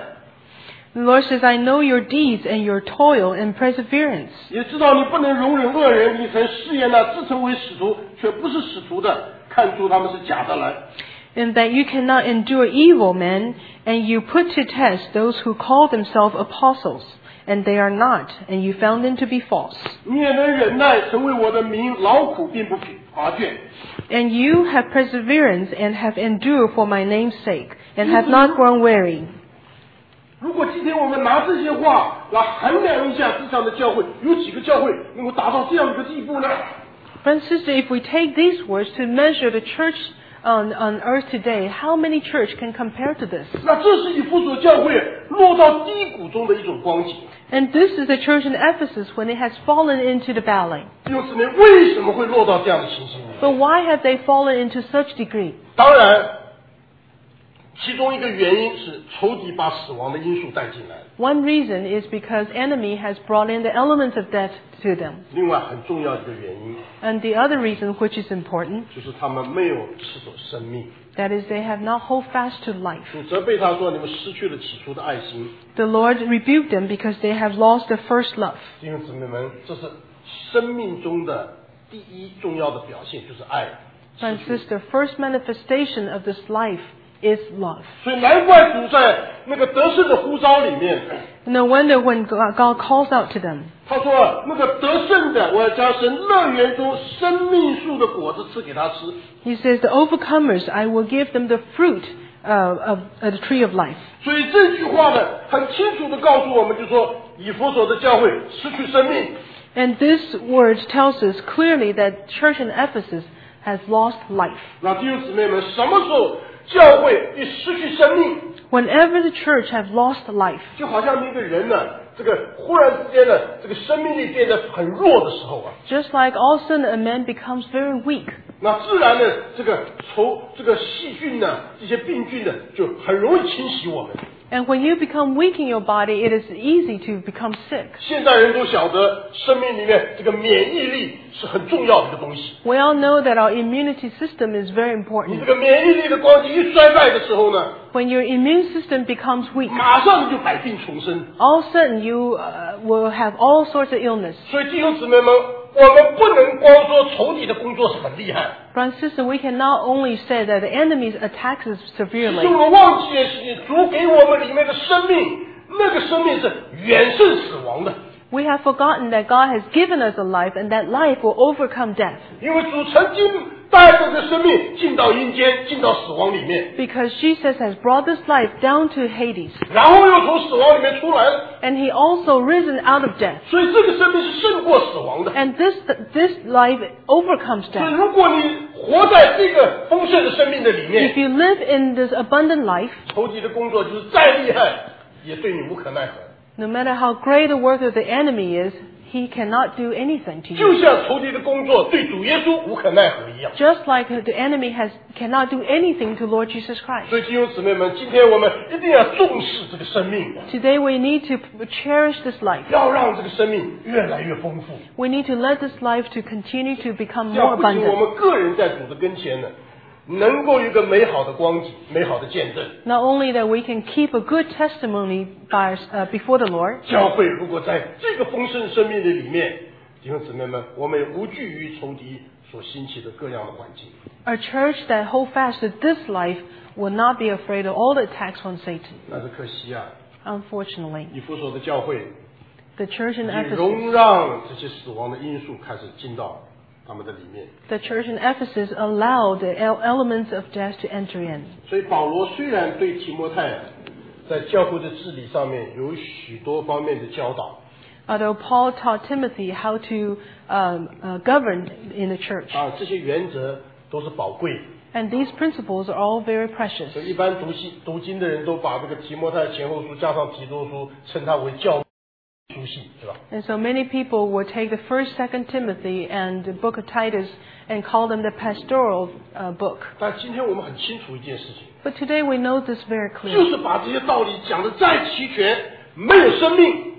The Lord says, I know your deeds and your toil and perseverance. 也知道你不能容忍恶人，你曾试验那自称为使徒却不是使徒的，看出他们是假的来。 And that you cannot endure evil men, and you put to test those who call themselves apostles, and they are not, and you found them to be false. 你也能忍耐，成为我的名，劳苦并不乏倦。 And you have perseverance and have endured for my name's sake, and have not grown weary. 如果今天我们拿这些话来衡量一下地上的教会，有几个教会能够达到这样一个地步呢？ Friends and sisters, if we take these words to measure the church on earth today, how many church can compare to this? 那这是以弗所教会落到低谷中的一种光景。 And this is the church in Ephesus when it has fallen into the valley. 弟兄姊妹，为什么会落到这样的情形里？ But why have they fallen into such degree? 当然，其中一个原因是仇敌把死亡的因素带进来。 One reason is because enemy has brought in the elements of death to them. 另外很重要的一个原因 And the other reason, which is important, 就是他们没有持守生命。 that is they have not hold fast to life. 主责备他说：“你们失去了起初的爱心。 The Lord rebuked them because they have lost the first love. ” 弟兄姊妹们，这是生命中的第一重要的表现，就是爱。 And since the first manifestation of this life is love. 所以难怪主在那个得胜的呼召里面， No wonder when God calls out to them, 他说：“那个得胜的，我要将神乐园中生命树的果子赐给他吃。” He says, the overcomers, I will give them the fruit of the tree of life. 所以这句话呢，很清楚的告诉我们，就说以弗所的教会失去生命。 And this word tells us clearly that church in Ephesus has lost life. 那弟兄姊妹们，什么时候教会一失去生命， Whenever the church have lost life, 就好像那个人呢，这个忽然之间呢，这个生命力变得很弱的时候啊， just like all of a sudden a man becomes very weak, 那自然呢，这个细菌呢，这些病菌呢，就很容易侵袭我们。 and when you become weak in your body, it is easy to become sick. 现代人都晓得，生命里面这个免疫力是很重要的一个东西。 We all know that our immunity system is very 你 important. 这个免疫力的光景一衰败的时候呢， When your immune system becomes weak, 马上就百病丛生。 all of a sudden you will have all sorts of illness. 所以弟兄姊妹们，我们不能光说仇敌的工作是很厉害， Brothers and sisters, we can not only say that the enemy attacks us 其 severely, 实我们忘记的是，主给我们里面的生命，那个生命是远胜死亡的。 we have forgotten that God has given us a life and that life will overcome death. 因为主曾经带着这生命进到阴间，进到死亡里面， Because Jesus has brought this life down to Hades. 然后又从死亡里面出来了， And he also risen out of death. 所以这个生命是胜过死亡的。 And this life overcomes 所以 death. 如果你活在这个丰盛的生命的里 If 面， you live in this abundant life, 仇敌的工作就是再厉害，也对你无可奈何。 no matter how great the work of the enemy is, he cannot do anything to 就 you. 像仇敌的工作对主耶稣无可奈何一样。 Just like the enemy cannot do anything to Lord Jesus Christ. 所以弟兄姊妹们，今天我们一定要重视这个生命， Today we need to cherish this life. 要让这个生命越来越丰富。 We need to let this life to continue to become 这 more 样不仅我 abundant. 们个人在主的跟前呢，能够有一个美好的光景、美好的见证。 Not only that we can keep a good testimony before the Lord, 教会如果在这个丰盛生命的里面，弟兄姊妹们，我们也无惧于仇敌所兴起的各样的环境。 a church that hold fast to this life will not be afraid of all the attacks from Satan. 但是可惜啊， Unfortunately, 以弗所的教会 the church in 也 Ephesus, 容让这些死亡的因素开始进到他们的里面。 the church in Ephesus allowed the elements of death to enter in. 所以保罗虽然对提摩太在教会的治理上面有许多方面的教导， Although Paul taught Timothy how to govern in the church. 这些原则都是宝贵的。 And these principles are all very precious. 所以一般读经的人都把这个提摩太前后书加上提多书称它为教书信，是吧？ And so many people will take the 1st, 2nd Timothy and the book of Titus and call them the pastoral book. 但今天我们很清楚一件事情， But today we know this very 就 clearly. 是把这些道理讲得再齐全，没有生命，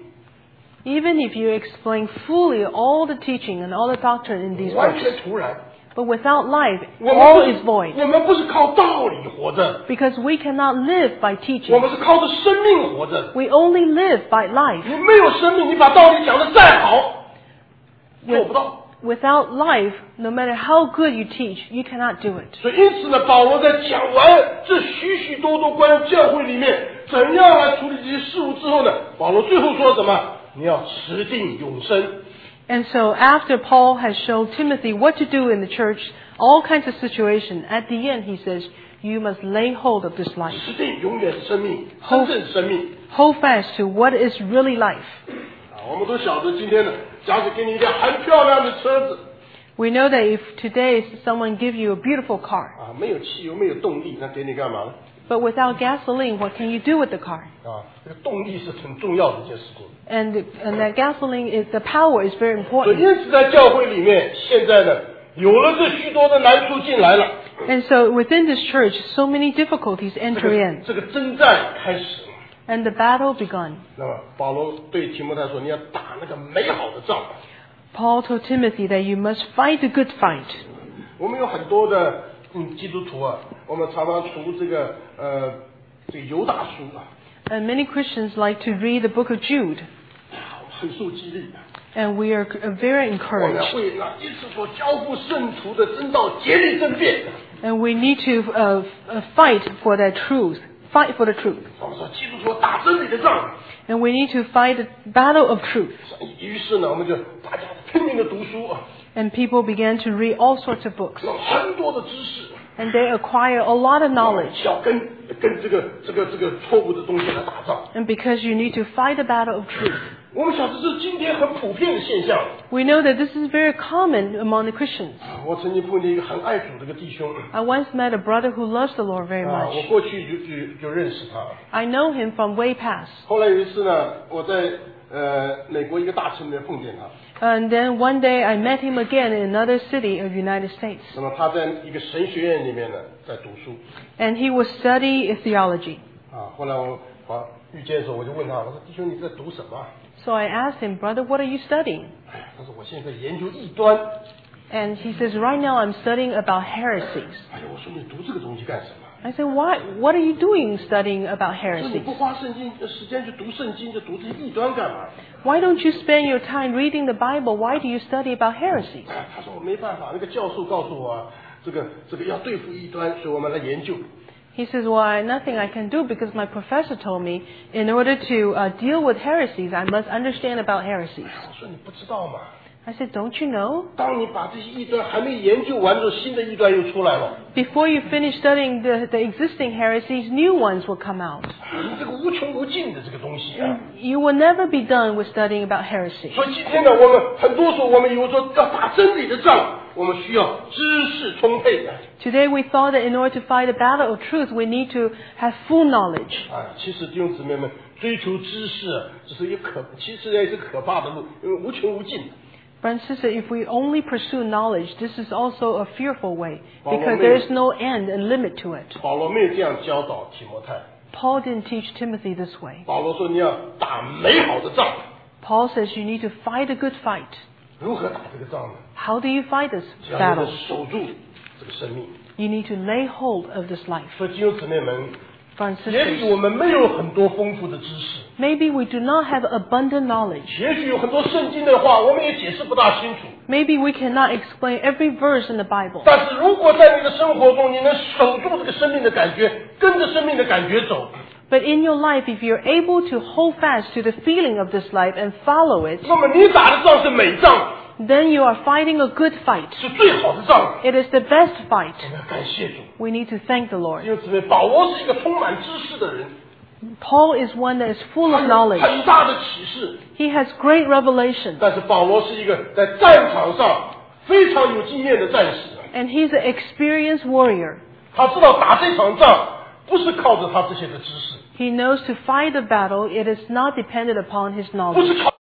Even if you explain fully all the teaching and all the doctrine in these 完 books, 全徒然。 but without life, 我 all 们 is void. 我们不是靠道理活着， Because we cannot live by 我 teaching. 们是靠着生命活着。 We only live by life. 你没有生命，你把道理讲得再好，做不到。 Without life, no matter how good you teach, you cannot do it. 所以因此呢，保罗在讲完这许许多多关于教会里面怎样来处理这些事物之后呢，保罗最后说什么？你要持定永生。 And so after Paul has shown Timothy what to do in the church, all kinds of situations, at the end he says, you must lay hold of this life. 持定永远的生命，真正生命。 Hold fast to what is really life. 我们都晓得今天呢，假使给你一辆很漂亮的车子， We know that if today someone give you a beautiful car, 没有汽油，没有动力，那给你干嘛呢？ but without gasoline, what can you do with the car? 这个动力是很重要的一件事情。 And that gasoline is, the power is very 所以 important. 因此在教会里面，现在呢，有了这许多的难处进来了， And so within this church, so many difficulties enter in, 这个征战开始了。 and the battle begun. 那么保罗对提摩太说：“你要打那个美好的仗。” Paul told Timothy that you must fight the good fight. 我们有很多的基督徒啊，我们常常读这个犹大书啊， And many Christians like to read the book of Jude, 很受激励。 and we are very 我们 encouraged. 为那一次所交付圣徒的真道竭力争辩。 And we need to fight for that truth. Fight for the truth. 我们说基督徒打真理的仗。 And we need to fight the battle of truth. 于是呢，我们就大家拼命的读书啊， And people began to read all sorts of books. 有很多的知识。 And they acquire a lot of knowledge. 要跟这个错误的东西来打仗。 And because you need to fight the battle of truth. 我们晓得这是今天很普遍的现象。 We know that this is very common among the Christians. 我曾经碰见一个很爱主的一个弟兄， I once met a brother who loves the Lord very 我 much. 过去就认识他。 I know him from way past. 后来有一次呢，我在美国一个大城里面碰见他， And then one day I met him again in another city of the United States. 那么他在一个神学院里面呢在读书。 And he was studying theology. 后来我遇见的时候，我就问他，我说弟兄你在读什么？ So I asked him, brother, what are you studying? 他说我现在在研究异端。 And he says, right now I'm studying about heresies. 我说你读这个东西干什么？ I said, what are you doing studying about 说你 heresies? 不花时间去读圣经，就读这些异端干嘛？ Why don't you spend your time reading the Bible? Why do you study about heresies? 他说我没办法，那个教授告诉我，这个要对付异端，所以我们来研究。 He says, well, nothing I can do because my professor told me in order to deal with heresies, I must understand about heresies. 我说你不知道吗？ I said, don't you know? 当你把这些异端还没研究完的时候，新的异端又出来了。 Before you finish studying the existing heresies, new ones will come out. 你这个无穷无尽的这个东西啊！ You will never be done with studying about heresy. 所以今天呢，我们很多时候我们以为说要打真理的仗，我们需要知识充沛的。 Today we thought that in order to fight the battle of truth, we need to have full knowledge. 其实弟兄姊妹们，追求知识，这是其实也是可怕的路，因为无穷无尽的。 Brothers and sisters, if we only pursue knowledge, this is also a fearful way because there is no end and limit to it. 保罗没有这样教导提摩太。 Paul didn't teach Timothy this way. 保罗说你要打美好的仗。 Paul says you need to fight a good fight. 如何打这个仗呢？ How do you fight this 要 battle? 守住这个生命。 You need to lay hold of this life. 所以弟兄姊妹们， Brothers and 也许 sisters, 我们没有很多丰富的知识， maybe we do not have abundant knowledge. 也许有很多圣经的话，我们也解释不大清楚。 Maybe we cannot explain every verse in the Bible. 但是如果在你的生活中，你能守住这个生命的感觉，跟着生命的感觉走， But in your life, if you're able to hold fast to the feeling of this life and follow it, 那么你打的仗是美仗， then you are fighting a good fight. 是最好的仗。 It is the best fight. 我们要感谢主。 We need to thank the 弟 Lord. 兄姊妹，保罗是一个充满知识的人， Paul is one that is full 他 of 有 knowledge. 很大的启示。 He has great revelation. 但是保罗是一个在战场上非常有经验的战士， And he's an experienced warrior. 他知道打这场仗不是靠着他这些的知识， He knows to fight the battle, it is not dependent upon his 不 knowledge. 是靠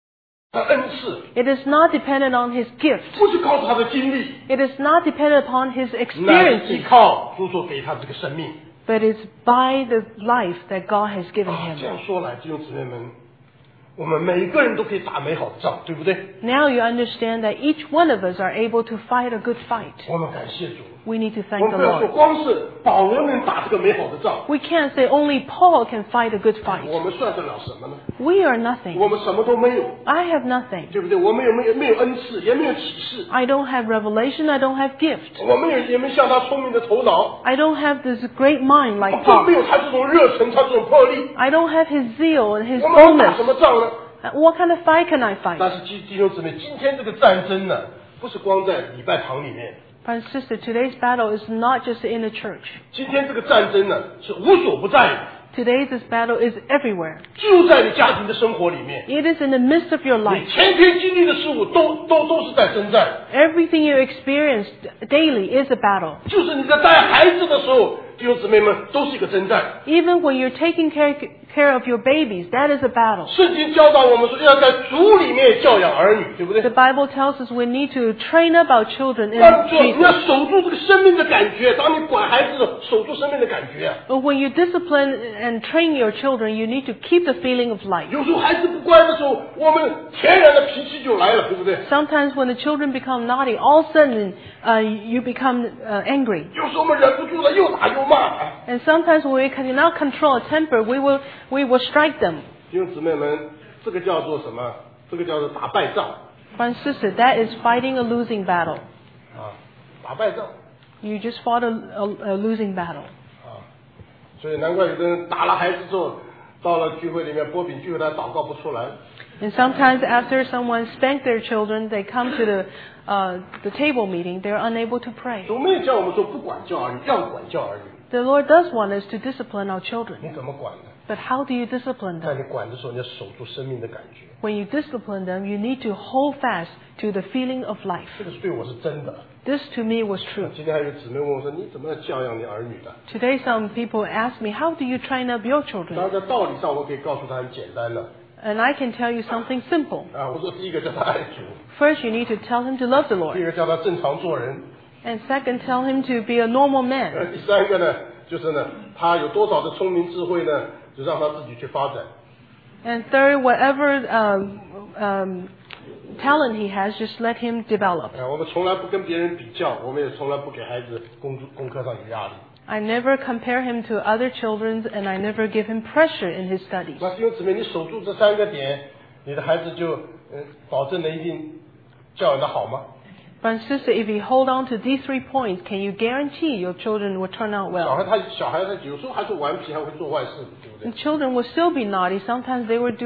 他恩赐， It is not dependent on his gift. 不是靠他的经历， It is not dependent upon his 乃是依 experiences, 靠主所给他这个生命。 but it's by the life that God has given 这 him. 样说来，弟兄姊妹们，我们每个人都可以打美好的仗，对不对？ Now you understand that each one of us are able to fight a good fight. 我们感谢主。 We need to 我 thank 们 the 不要说 Lord. 光是保罗能打这个美好的仗， We can't say only Paul can fight a good 我 fight. 们算得了什么呢？ We are nothing. 我们什么都没有， I have nothing. 对不对？我们没有恩赐，也没有启示， I don't have revelation. I don't have gift. 我们也没像他聪明的头脑， I don't have this great mind 我 like 更没 Paul. 有他这种热忱，他这种魄力。 I don't have his zeal and his 我们能打什 boldness. 么仗呢？ What kind of fight can I fight? 但是弟兄姊妹，今天这个战争呢，不是光在礼拜堂里面， Brother and sister, today's battle is not just in the church. 今天这个战争呢是无所不在的， Today's battle is everywhere. 就在你家庭的生活里面， It is in the midst of your 你 life. 天天经历的事物都是在征战。 Everything you experience daily is a battle. 就是你在带孩子的时候，弟兄姊妹们都是一个征战。 Even when you're taking care of your babies, that is a battle. 圣经教导我们说，要在主里面教养儿女，对不对？ The Bible tells us we need to train up our children in 那你要 Jesus. 守住这个生命的感觉，当你管孩子的，守住生命的感觉啊。 But when you discipline and train your children, you need to keep the feeling of life. 有时候孩子不乖的时候，我们天然的脾气就来了，对不对？ Sometimes when the children become naughty, all of a sudden you become angry. 有时候我们忍不住了，又打又骂。 And sometimes when we cannot control a temper, we will strike them. 弟兄姊妹们，这个叫做什么？这个叫做打败仗 Brother and sister, that is fighting a losing battle. 啊，打败仗 You just fought a losing battle. 啊。所以难怪有的人打了孩子之后，到了聚会里面波饼聚会，他祷告不出来。 And sometimes after someone spanked their children, they come to the table meeting, they're unable to pray. 主没有叫我们说不管教儿女，要管教儿女。 The Lord does want us to discipline our children. 你怎么管呢？ But how do you discipline 在 them? 你管的时候，你要守住生命的感觉。 When you discipline them, you need to hold fast to the feeling of life. 这个对我是真的。 This to me was true. 今天还有姊妹问我说：“你怎么教养你儿女的 Today some people ask me, how do you train up your？” 当 children? 然，在道理上我可以告诉他很简单的 And I can tell you something simple. 啊。我说第一个叫他爱主， First, you need to tell him to love the 第 Lord. 二个叫他正常做人， And second, tell him to be a normal man. 第三个呢，就是呢，他有多少的聪明智慧呢，就让他自己去发展。 And third, whatever talent he has, just let him develop. 我们从来不跟别人比较，我们也从来不给孩子功课上有压力。 I never compare him to other children, and I never give him pressure in his studies. 那弟兄姊妹，你守住这三个点，你的孩子就保证了一定教养的好吗？ But sister, if you hold on to these 3 points, can you guarantee your children will turn out 小 well? 孩他有时候还是顽皮，还会做坏事，对不对 And？children will still be naughty. Sometimes they will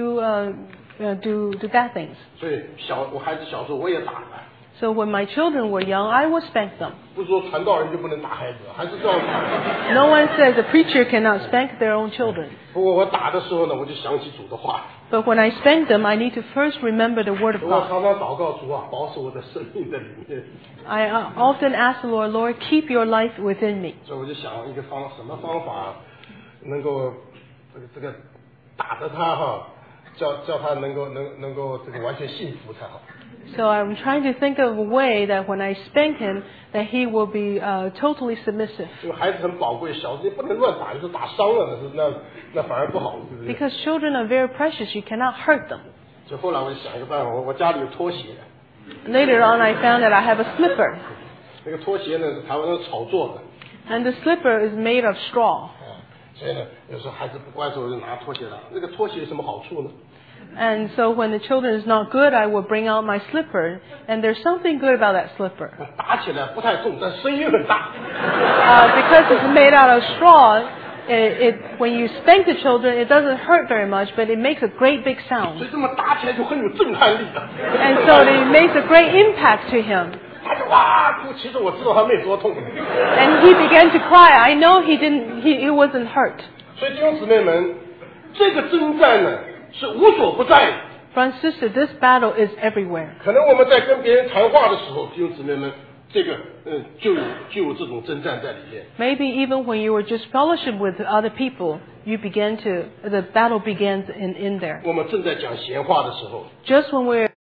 do bad things. 所以我孩子小时候我也打的， So when my children were young, I would spank them. 不是说传道人就不能打孩子，还是这样打。 No one says a preacher cannot spank their own children. 不过我打的时候呢，我就想起主的话， But when I spank them, I need to first remember the Word of 我 God. 常常祷告主啊，保守我的生命在里面。 I often ask the Lord, Lord, keep your life within me. 所以我就想一个什么方法能够这个打着他哈，叫他能够这个完全幸福才好。 So I'm trying to think of a way that when I spank him, that he will be totally submissive. 因为孩子很宝贵，小时候不能乱打，就是打伤了，那反而不好，对不对？ Because children are very precious, you cannot hurt them. 所以后来我就想一个办法，我家里有拖鞋， Later on, I found that I have a slipper. 那个拖鞋呢是台湾那炒作的， And the slipper is made of straw. 所以呢有时候孩子不乖的时候我就拿拖鞋来。那个拖鞋有什么好处呢？ And so when the children is not good, I will bring out my slipper. And there's something good about that slipper. 打起来不太痛，但声音很大。 Because it's made out of straw, when you spank the children, it doesn't hurt very much, but it makes a great big 所 sound. 以这么打起来就很有震撼力的。 And so it makes a great impact to him. 他就哇哭，其实我知道他没多痛。 And he began to cry. I know he wasn't hurt. 所以弟兄姊妹们，这个征战呢是无所不在的。 Brother and sister, this battle is everywhere. 可能我们在跟别人谈话的时候，弟兄姊妹们，这个就有这种征战在里面。 Maybe even when you were just fellowship with other people, the battle begins in there. 我们正在讲闲话的时候， Just when we're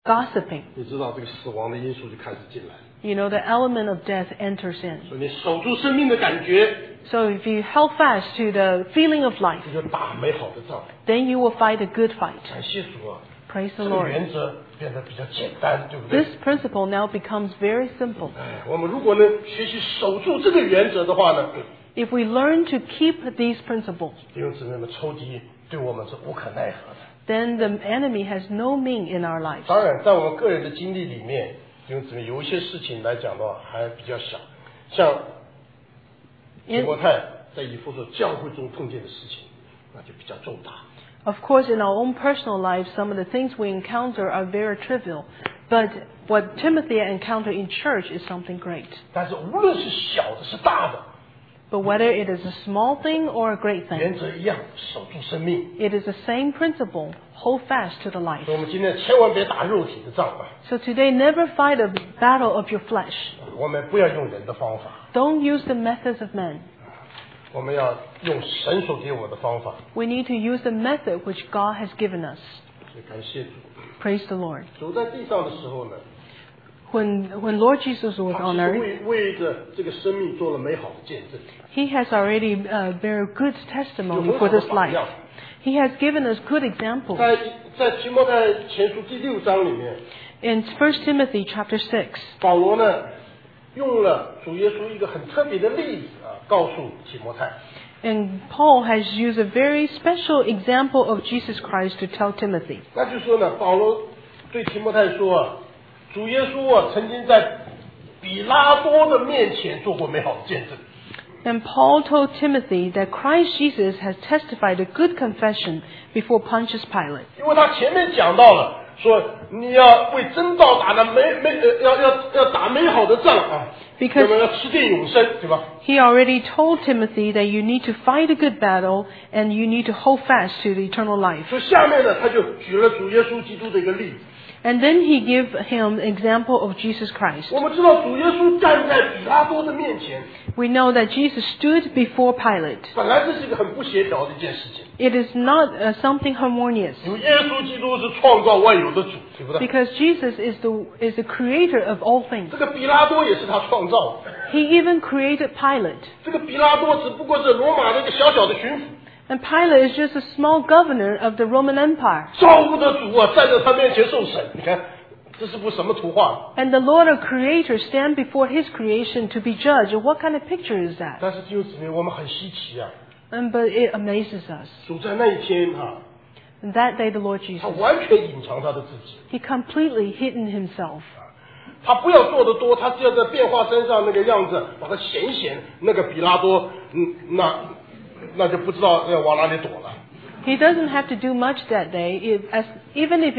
gossiping. 你知道这个死亡的因素就开始进来了。 You know, the element of death enters in. 所以你守住生命的感觉， So if you held fast to the feeling of life, 你就打美好的仗。 then you will fight a good fight. 感谢主啊！ Praise 这 the 个 Lord. 原则变得比较简单，对不对？ This principle now becomes very simple. 我们如果能学习守住这个原则的话呢， If we learn to keep these principles, 弟兄姊妹们，仇敌对我们是无可奈何的。 then the enemy has no meaning in our lives. 当然，在我们个人的经历里面，弟兄姊妹有一些事情来讲的话还比较小，像提摩太在以弗所教会中碰见的事情，那就比较重大。 Of course, in our own personal lives, some of the things we encounter are very trivial. But what Timothy encountered in church is something great. 但是无论是小的是大的， But whether it is a small thing or a great 原 thing, 则一样，守住生命。 it is the same principle. Hold fast to the life. 所以我们今天千万别打肉体的仗啊！ So today, never fight a battle of your flesh. 我们不要用人的方法， Don't use the methods of men. 我们要用神所给我们的方法。 We need to use the method which God has given us. 所以感谢主。 Praise the Lord. 走在地上的时候呢， When Lord Jesus was 他 on 其实 earth, 为着这个生命做了美好的见证。 He has already bear good testimony for this life. He has given us good examples. 在提摩太前书第6章里面， In 1 Timothy chapter 6, 保罗呢用了主耶稣一个很特别的例子啊，告诉提摩太。 and Paul has used a very special example of Jesus Christ to tell Timothy. 那就说呢，保罗对提摩太说啊，主耶稣啊曾经在比拉多的面前做过美好的见证。 And Paul told Timothy that Christ Jesus has testified a good confession before Pontius Pilate. 因为他前面讲到了，说你要为真道打的要打美好的仗啊， Because 要吃定永生，对吧？ he already told Timothy that you need to fight a good battle and you need to hold fast to the eternal life. 所以下面呢，他就举了主耶稣基督的一个例子。 And then he gave him an example of Jesus Christ. 我们知道主耶稣站在比拉多的面前， We know that Jesus stood before Pilate. 本来这是一个很不协调的一件事情， It is not something harmonious 因为耶稣基督是创造万有的主，对不对？ because Jesus is the creator of all things. 这个比拉多也是他创造的， He even created Pilate. 这个比拉多只不过是罗马的一个小小的巡抚， And Pilate is just a small governor of the Roman Empire. 造物的主啊站在他面前受审，你看这是部什么图画？ And the Lord of Creator stand before His creation to be judged. What kind of picture is that? 但是弟兄姊妹，我们很稀奇啊， But it amazes us. 主在那一天啊， And that day the Lord 他 Jesus, 完全隐藏他的自己， He completely hidden Himself. 他不要做得多，他只要在变化身上那个样子，把它显显那个比拉多，那就不知道要往哪里躲了。 He doesn't have to do much that day. Even if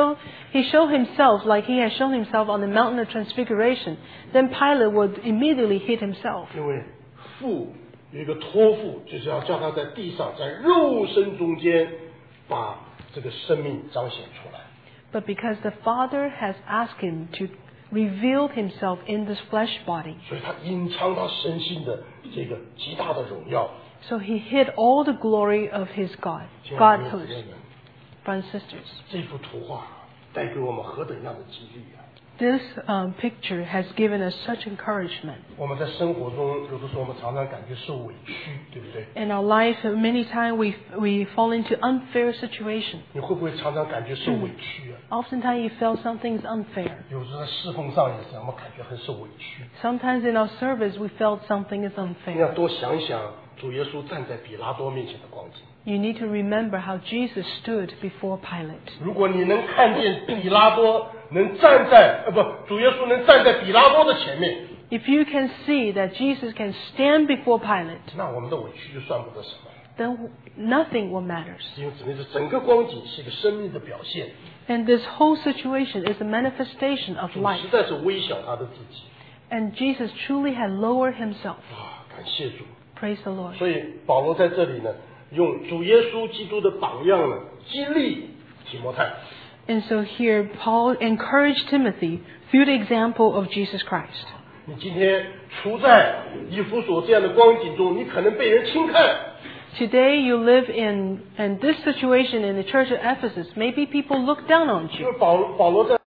he show himself like he has shown himself on the mountain of transfiguration, then Pilate would immediately hid himself. 因为父有一个托付，就是要叫他在地上，在肉身中间，把这个生命彰显出来。 But because the Father has asked him to reveal himself in this flesh body, 所以他隐藏他神性的这个极大的荣耀。 so he hid all the glory of his God, 亲爱的弟兄 Godhood. 姊妹们， Brothers and sisters, 这幅图画带给我们何等样的激励啊！ this picture has given us such encouragement. 我们在生活中，有的时候我们常常感觉受委屈，对不对？ In our life, many times we fall into unfair situations. 你会不会常常感觉受委屈啊？ Oftentimes you feel something is unfair. 有时候在侍奉上也是，我们感觉很受委屈。 Sometimes in our service we felt something is 你要 unfair. 多想一想主耶稣站在比拉多面前的光景。 You need to remember how Jesus stood before Pilate. 如果你能看见比拉多能站在主耶稣能站在比拉多的前面， If you can see that Jesus can stand before Pilate, 那我们的委屈就算不得什么。 then nothing will matter. 因为只能是整个光景是一个生命的表现， And this whole situation is a manifestation of 主 life. 实在是微小他的自己 And Jesus truly had lowered himself. 啊！感谢主。 Praise the Lord. 所以保罗在这里呢，用主耶稣基督的榜样呢，激励提摩太。 And so here Paul encouraged Timothy through the example of Jesus Christ. 你今天处在以弗所这样的光景中，你可能被人轻看， Today you live in this situation in the church of Ephesus. Maybe people look down on 因 you. 为保罗在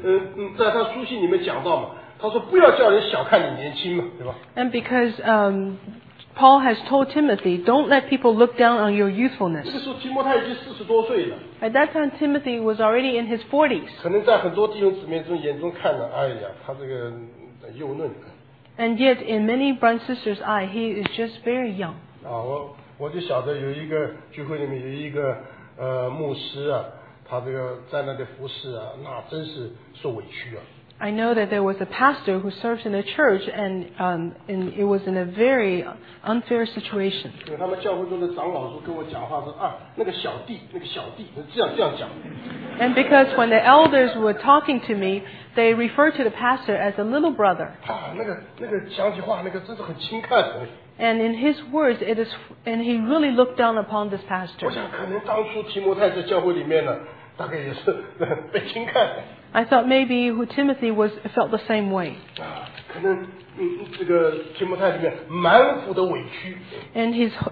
在他书信里面讲到嘛，他说不要叫人小看你年轻嘛，对吧？ And because Paul has told Timothy, don't let people look down on your 这 youthfulness. 个时候提摩太已经40多岁了， At that time, Timothy was already in his 40s. 可能在很多弟兄姊妹中眼中看了，哎呀，他这个幼嫩。 And yet, in many brothers and sisters' eye, he is just very young. 啊，我就晓得有一个聚会里面有一个牧师啊，他这个在那里服侍啊，那真是受委屈啊。 I know that there was a pastor who served in a church, and it was in a very unfair situation. 因为他们教会中的长老说跟我讲话说啊，那个小弟，这样讲。 And because when the elders were talking to me, they referred to the pastor as a little brother. 啊，那个讲起话那个真是很轻看的。 And in his words, and he really looked down upon this 我 pastor. 想可能当初提摩太在教会里面呢，大概也是被轻看的。 I thought maybe Timothy felt the same way. 啊，可能这个提摩太里面满腹的委屈。 And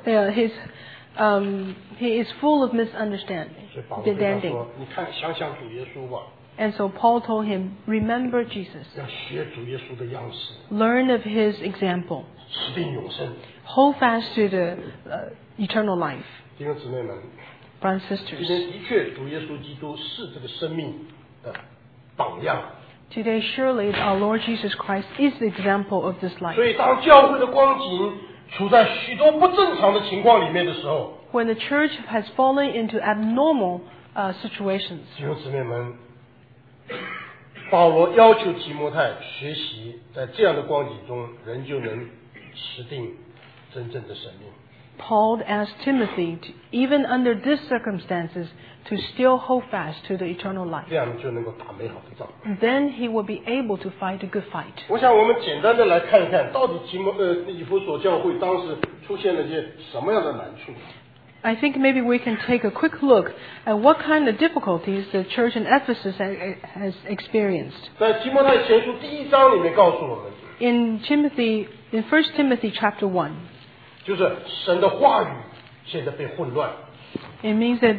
he is full of 所以保罗对他 misunderstanding. 说：“你看，想想主耶稣吧， And so Paul told him, remember Jesus. 要学主耶稣的样式， Learn of his example. 持定永生。” Hold fast to the eternal life. 弟兄姊妹们， Brothers and 今 sisters. 天的确主耶稣基督是这个生命的榜样。 Today, surely our Lord Jesus Christ is the example of this life. 所以，当教会的光景处在许多不正常的情况里面的时候， When the church has fallen into abnormal situations, 弟兄姊妹们，保罗要求提摩太学习，在这样的光景中，人就能持定真正的生命。 Paul asked Timothy, even under these circumstances, to still hold fast to the eternal life. 这样就能够打美好的仗。 Then he will be able to fight a good fight. 我想我们简单的来看一看，到底以弗所教会当时出现了些什么样的难处。 I think maybe we can take a quick look at what kind of difficulties the church in Ephesus has experienced. 在提摩太前书第1章里面告诉我们， In 1 Timothy chapter 1, 就是神的话语现在被混乱。 it means that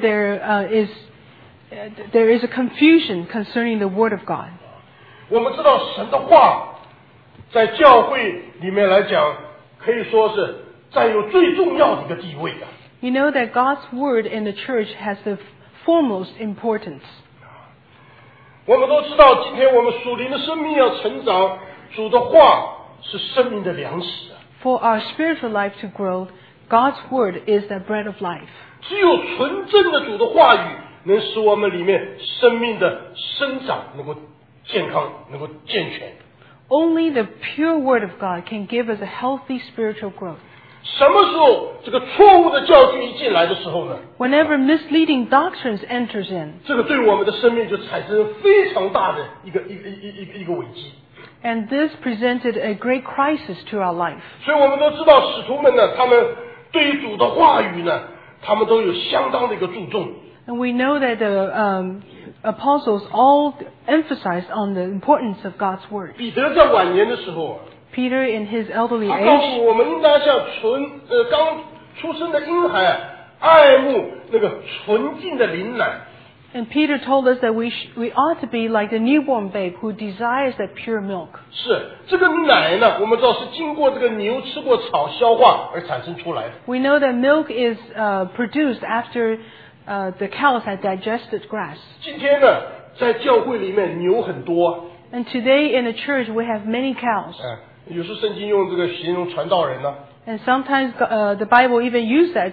there is a confusion concerning the Word of God. 我们知道神的话在教会里面来讲，可以说是占有最重要的一个地位的。 You know that God's Word in the church has the foremost importance. 我们都知道，今天我们属灵的生命要成长，主的话是生命的粮食。 For our spiritual life to grow, God's Word is the bread of life. 只有纯正的主的话语，能使我们里面生命的生长能够健康，能够健全。 Only the pure Word of God can give us a healthy spiritual growth. 什么时候这个错误的教训一进来的时候呢？ Whenever misleading doctrines enters in, 这个对我们的生命就产生非常大的一个危机。 and this presented a great crisis to our life. 所以我们都知道，使徒们呢，他们对于主的话语呢，他们都有相当的一个注重。 And we know that the apostles all emphasized on the importance of God's Word. 彼得在晚年的时候， Peter, in his elderly 他告 age, 诉我们，应当像刚出生的婴孩，爱慕那个纯净的灵奶。 and Peter told us that we ought to be like the newborn babe who desires that pure milk. 是这个奶呢，我们知道是经过这个牛吃过草消化而产生出来的。 We know that milk is produced after the cows had digested grass. 今天呢，在教会里面牛很多， And today in the church we have many cows. 有时圣经用这个形容传道人呢， And sometimes the Bible even use that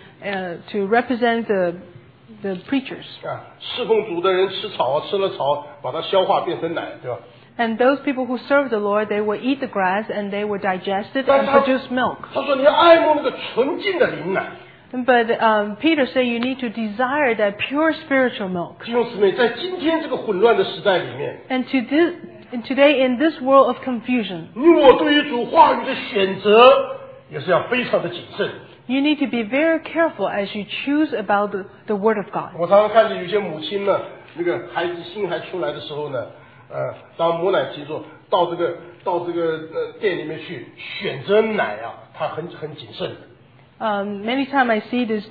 to represent the preachers. 侍奉主的人吃草吃了草，把它消化变成奶，对吧？ And those people who serve the Lord, they will eat the grass and they will digest it 但 and 他 produce milk. 他说你要爱慕那个纯净的灵奶。 But Peter said you need to desire that pure spiritual milk. 弟兄姊妹，在今天这个混乱的时代里面， And today in this world of confusion, 你我对于主话语的选择也是要非常的谨慎。 you need to be very careful as you choose about the Word of God. 我常常看见有些母亲呢，那个孩子新还出来的时候呢，当母奶期做到这个店里面去选择奶啊，她很谨慎。 Many times I see this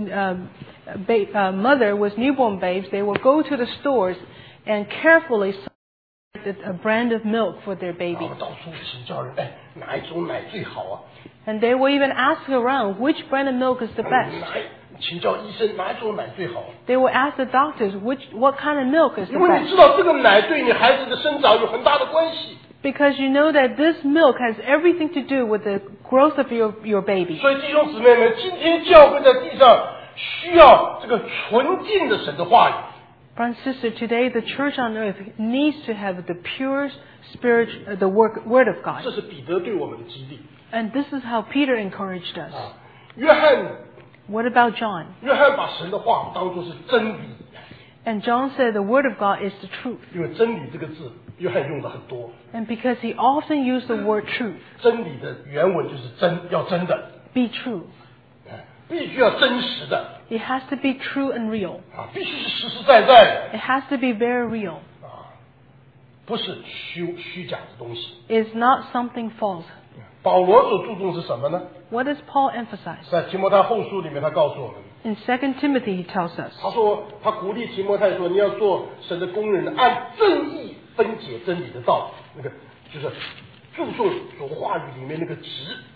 mother with newborn babes, they will go to the stores and carefully a brand of milk for their 然 baby. 后到处请教人，哪一种奶最好啊？ And they will even ask around which brand of milk is the best. 请教医生哪一种奶最好？ They will ask the doctors what kind of milk is the 因为你 best. 知道这个奶对你孩子的生长有很大的关系， Because you know that this milk has everything to do with the growth of your baby. 所以弟兄姊妹们，今天教会在地上需要这个纯净的神的话语。 Brother and sister, today the church on earth needs to have the pure spirit, the word of God. 这是彼得对我们的激励 And this is how Peter encouraged us. 啊。约翰 What about John? 约翰把神的话当作是真理， And John said the word of God is the truth. 因为真理这个字，约翰用的很多。 And because he often used the word truth, 真理的原文就是真，要真的， be true. 必须要真实的 It has to be true and real. 啊，必须是实实在在的 It has to be very real. 啊，不是虚假的东西。 It's not something false. 保罗所注重是什么呢？ What does Paul emphasize? 在提摩太后书里面，他告诉我们， In 2 Timothy, he tells us, 他说他鼓励提摩太说，你要做神的工人，按正义分解真理的道，那个就是注重所话语里面那个值。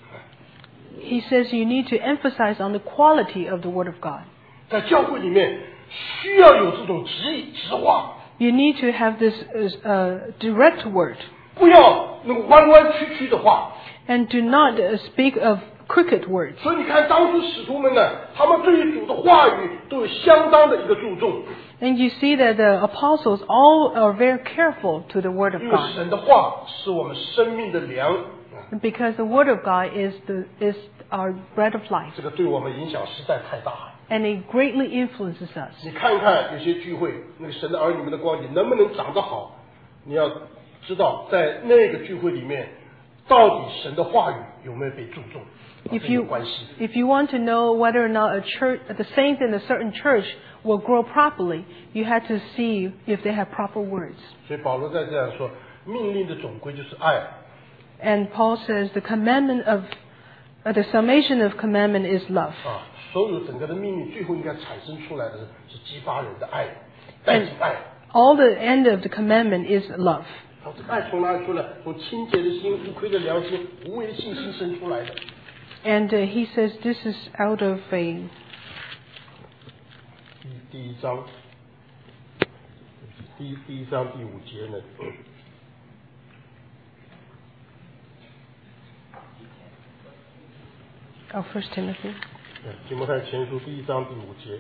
he says you need to emphasize on the quality of the word of God. 在教会里面需要有这种直话， You need to have this direct word 不要那个弯弯曲曲的话。 and do not speak of crooked words. 所以你看，当初使徒们呢，他们对于主的话语都有相当的一个注重， And you see that the apostles all are very careful to the word of 因为 God. 神的话是我们生命的粮， Because the word of God is our bread of life. 这个对我们影响实在太大了。 And it greatly influences us. 你看看有些聚会，那个神的儿女们的光景能不能长得好？你要知道，在那个聚会里面，到底神的话语有没有被注重， If 这有 you 关系。 if you want to know whether or not the saints in a certain church will grow properly, you have to see if they have proper words. 所以保罗在这样说，命令的总归就是爱。 And Paul says the summation of commandment is love. 啊，所有整个的命令最后应该产生出来的是激发人的爱，带进爱。 All the end of the commandment is love. 好，这个爱从哪里出来？从清洁的心、无愧的良心、无畏的信心生出来的。 And he says this is out of a 第一章，第一章第5节呢。 of 1 Timothy. 提摩太前书第1章第5节。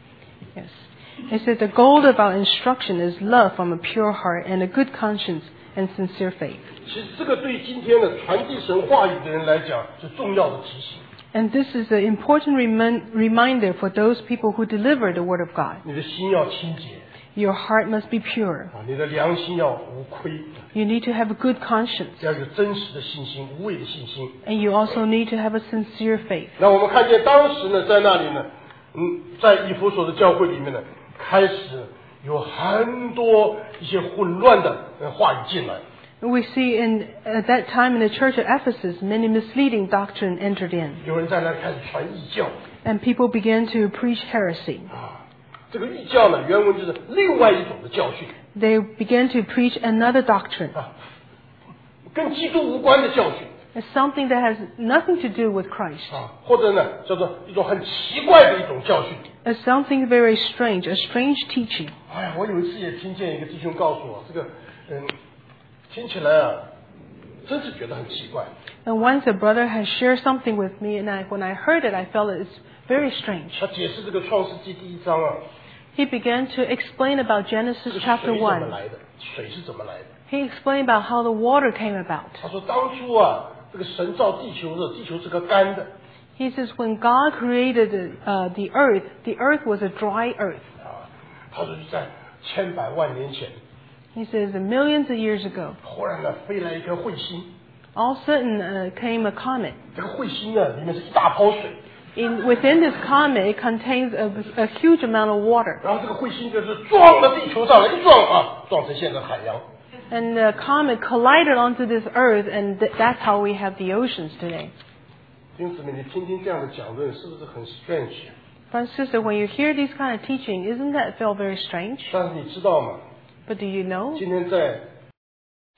Yes. It says the goal of our instruction is love from a pure heart and a good conscience and sincere faith. 其实这个对今天的传递神话语的人来讲是重要的提醒。 And this is an important reminder for those people who deliver the word of God. 你的心要清洁 Your heart must be pure. 啊，你的良心要无愧， You need to have a good conscience. 要有真实的信心、无畏的信心。 And you also need to have a sincere faith. 那我们看见当时呢，在那里呢，在以弗所的教会里面呢，开始有很多一些混乱的话语进来。 We see at that time in the church of Ephesus, many misleading doctrine entered in. 有人在那里开始传异教 And people began to preach heresy. 啊，这个异教呢，原文就是另外一种的教训 They began to preach another doctrine. 啊，跟基督无关的教训 It's something that has nothing to do with Christ. 啊，或者呢叫做一种很奇怪的一种教训。 It's something very strange, a strange teaching. 哎呀，我有一次也听见一个弟兄告诉我，这个听起来啊，真是觉得很奇怪。 And once a brother has shared something with me, and when I heard it, I felt it's very strange. 他解释这个创世纪第1章啊， He began to explain about 这 Genesis 个 chapter 水怎么 1. 来的？水是怎么来的？ He explained about how the water came about. 他说当初啊，这个神造地球的时候，地球是个干的 He says when God created the earth was a dry earth. 啊，他说在千百万年前， He says millions of years ago, 忽然呢飞来一颗彗星， all of a sudden came a comet. 这个彗星呢里面是一大泡水， Within this comet, it contains a huge amount of water. 然后这个彗星就是撞到地球上来，一撞啊，撞成现在海洋。 And the comet collided onto this earth, and that's how we have the oceans today. 弟兄姊妹，你听听这样的讲论，是不是很 strange？ Brother and sister, when you hear this kind of teaching, isn't that feel very strange? 但是你知道吗？ But do you know? 今天在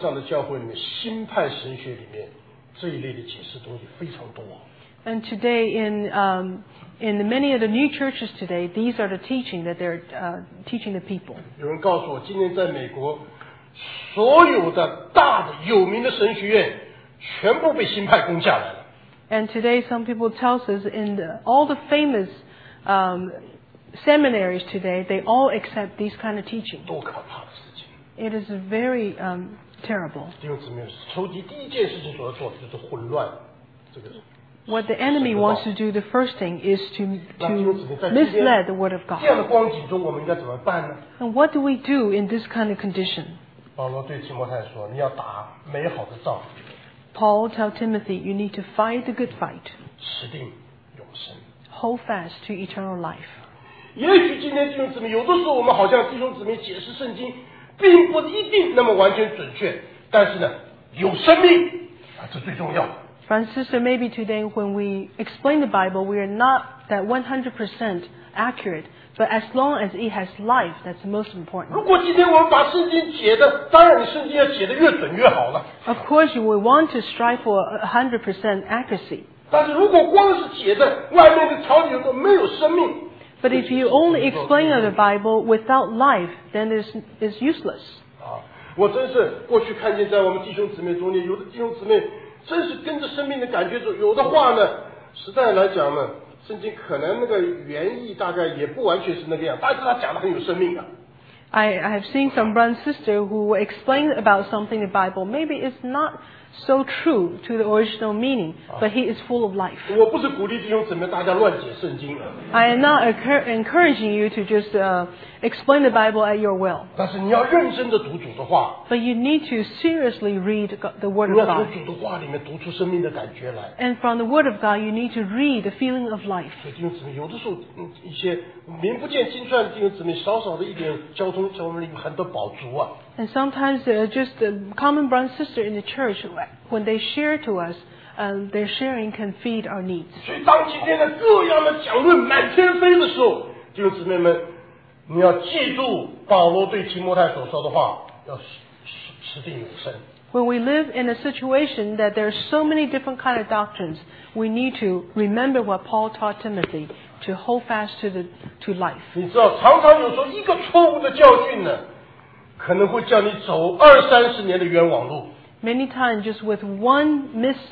上的教会里面，新派神学里面这一类的解释东西非常多。 And today, in many of the new churches today, these are the teaching that they're teaching the people. 有人告诉我，今天在美国，所有的大的有名的神学院全部被新派攻下来了。 And today, some people tell us all the famous seminaries today, they all accept these kind of teaching. 多可怕的事情！ It is very terrible. 弟兄姊妹，仇敌第一件事情所要做的就是混乱这个。 What the enemy wants to do, the first thing is to mislead the word of 这样的 God. 光景中，我们应该怎么办呢？ And what do we do in this kind of condition? 保罗对提摩太说：“你要打美好的仗， Paul tells Timothy, you need to fight the good fight. 持定永生。” Hold fast to eternal life. 也许今天弟兄姊妹，有的时候我们好像弟兄姊妹解释圣经，并不一定那么完全准确，但是呢，有生命啊，这最重要的。 Friends, sister, maybe today when we explain the Bible, we are not that 100% accurate. But as long as it has life, that's the most important. 如果今天我们把圣经解的，当然你圣经要解得越准越好了。 Of course, you will want to strive for 100% accuracy. 但是如果光是解的，外面的条理都没有生命。 But if you only explain the Bible without life, then it's useless. 啊，我真是过去看见在我们弟兄姊妹中间，有的弟兄姊妹真是跟着生命的感觉走，有的话呢，实在来讲呢，圣经可能那个原意大概也不完全是那个样，但是他讲的很有生命啊。 I have seen some brother and sister who explain about something in the Bible. Maybe it's not so true to the original meaning, but he is full of life. 我不是鼓励弟兄姊妹大家乱解圣经啊， I am not encouraging you to just explain the Bible at your will. 但是你要认真的读主的话， But you need to seriously read the Word 你 of 要从 God. 主的话里面读出生命的感觉来。 And from the Word of God, you need to read the feeling of life. 所以弟兄姊妹，有的时候一些名不见经传的弟兄姊妹，少少的一点交通，叫我们里面很多饱足啊。 And sometimes just the common brother and sister in the church, when they share to us, their sharing can feed our needs. 所以当今天的各样的讲论满天飞的时候，弟兄姊妹们，你要记住保罗对提摩太所说的话，要持定永生。 When we live in a situation that there are so many different kind of doctrines, we need to remember what Paul taught Timothy to hold fast to life. 你知道，常常有时候一个错误的教训呢，可能会叫你走20-30年的冤枉路。 Many times, just with one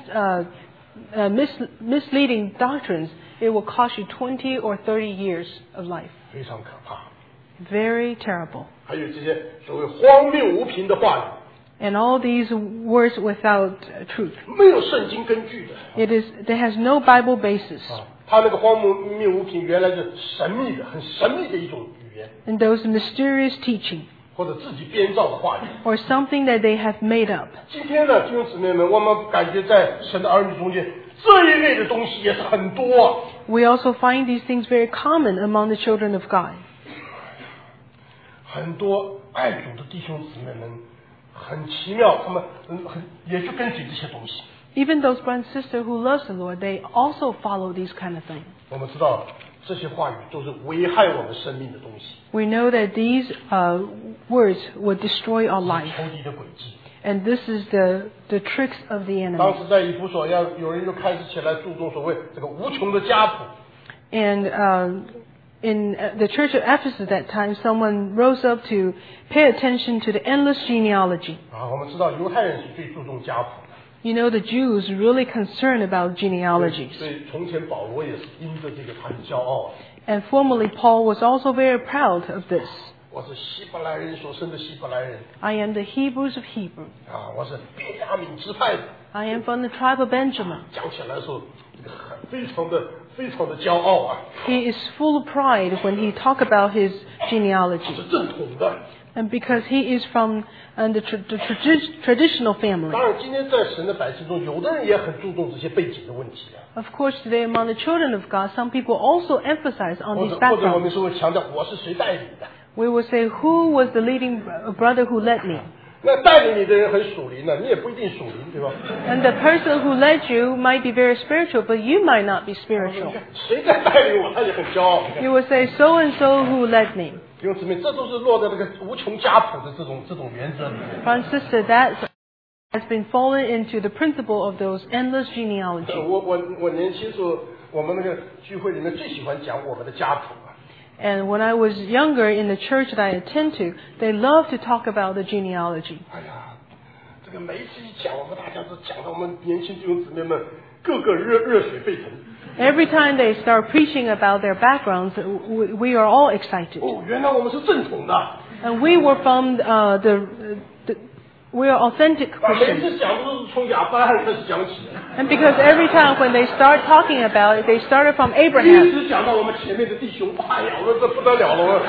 misleading doctrines, it will cost you 20 or 30 years of life. 非常可怕。 Very terrible. 还有这些所谓荒谬无凭的话语， And all these words without truth. 没有圣经根据的。 There has no Bible basis. 啊，他那个荒谬无凭原来是神秘的、很神秘的一种语言， And those mysterious teaching, 或者自己编造的话语。 or something that they have made up. 今天呢，弟兄姊妹们，我们感觉在神的儿女中间，这一类的东西也是很多啊。 We also find these things very common among the children of God. 很多爱主的弟兄姊妹们很奇妙，他们也去跟随这些东西。 Even those brothers and sisters who love the Lord, they also follow these kind of things. 我们知道这些话语都是危害我们生命的东西， We know that these words will destroy our life. 仇敌的诡计。 And this is the tricks of the 当 enemy. 时在以弗所要有人就开始起来注重所谓这个无穷的家谱。 And in the church of Ephesus at that time, someone rose up to pay attention to the endless genealogy. 啊，我们知道犹太人是最注重家谱的， You know, the Jews really concerned about genealogies. 所以从前保罗也是因着这个他很骄傲。 And formerly, Paul was also very proud of this. 我是希伯来人所生的希伯来人 I am the Hebrews of Hebrew. 啊，我是便雅悯支派的。 I am from the tribe of Benjamin. 讲起来的时候，这个非常的骄傲啊， He is full of pride when he talk about his 是 genealogy. 正统的。 And because he is from the traditional family. 当然，今天在神的百姓中，有的人也很注重这些背景的问题啊， Of course, today among the children of God, some people also emphasize on 或 these 者我 backgrounds. 们是会强调我是谁带领的。 We will say, who was the leading brother who led me? 那带领你的人很属灵的，你也不一定属灵，对吧？ And the person who led you might be very spiritual, but you might not be spiritual. 谁在带领我，他也很骄傲。 You will say, so and so who led me. 弟兄姊妹，这都是落在这个无穷家谱的这种原则里面。 Francis said that has been fallen into the principle of those endless genealogy. 我年轻时候，我们那个聚会里面最喜欢讲我们的家谱。 And when I was younger in the church that I attend to, they love to talk about the genealogy. 哎呀，这个每一次一讲，我们大家都讲到我们年轻弟兄姊妹们个个热血沸腾。 Every time they start preaching about their backgrounds, we are all excited. 哦，原来我们是正统的。 And we were from we are authentic 每 Christians. 次讲都是从亚伯拉罕开始讲起的。 And because every time when they start talking about it, they started from 一 Abraham. 直讲到我们前面的弟兄，哎呀，这不得了了。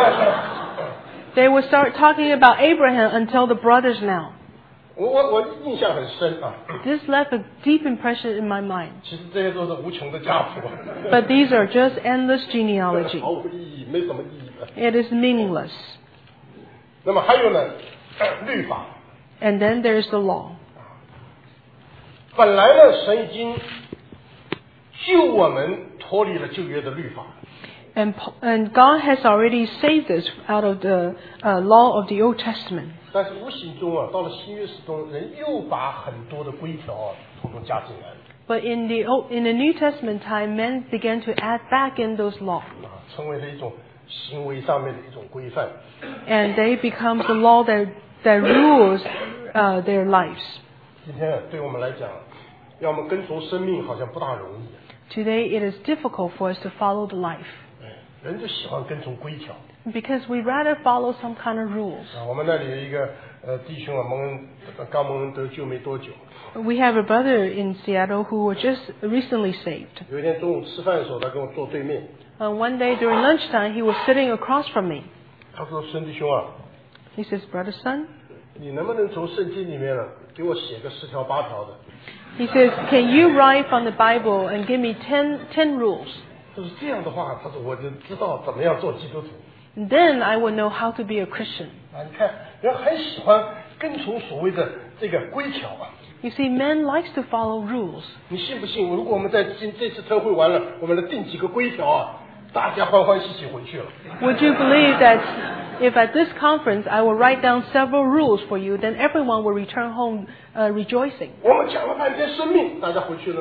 They would start talking about Abraham until the brothers now. 我印象很深啊。 This left a deep impression in my mind. 其实这些都是无穷的家谱。 But these are just endless genealogy. 毫无意义，没什么意义的。 It is meaningless. 那么还有呢，律法。 And then there's the law. 本来呢，神已经救我们脱离了旧约的律法。 And God has already saved us out of the law of the Old Testament. 但是无形中啊，到了新约时中，人又把很多的规条啊，统统加进来了。 But in the New Testament time, men began to add back in those laws. 成为了一种行为上面的一种规范。 And they become the law that rules their lives. 今天对我们来讲，要么跟从生命好像不大容易。 Today it is difficult for us to follow the life. 人就喜欢跟从规条。 Because we rather follow some kind of rules. 我们那里有一个弟兄啊，刚蒙恩得救没多久。 We have a brother in Seattle who was just recently saved. 有一天中午吃饭的时候，他跟我坐对面。 One day during lunchtime, he was sitting across from me. 他说：“孙弟兄啊。” He says, "Brother son." 你能不能从圣经里面呢，给我写个10条8条的？ He says, "Can you write from the Bible and give me 10 rules?" 他说这样的话，他说我就知道怎么样做基督徒。 Then I will know how to be a Christian. 啊，你看，人很喜欢跟从所谓的这个规条啊。 You see, man likes to follow rules. 你信不信？如果我们在这次特会完了，我们来定几个规条啊，大家欢欢喜喜回去了。 Would you believe that if at this conference I will write down several rules for you, then everyone will return home rejoicing? 我们讲了半天生命，大家回去了。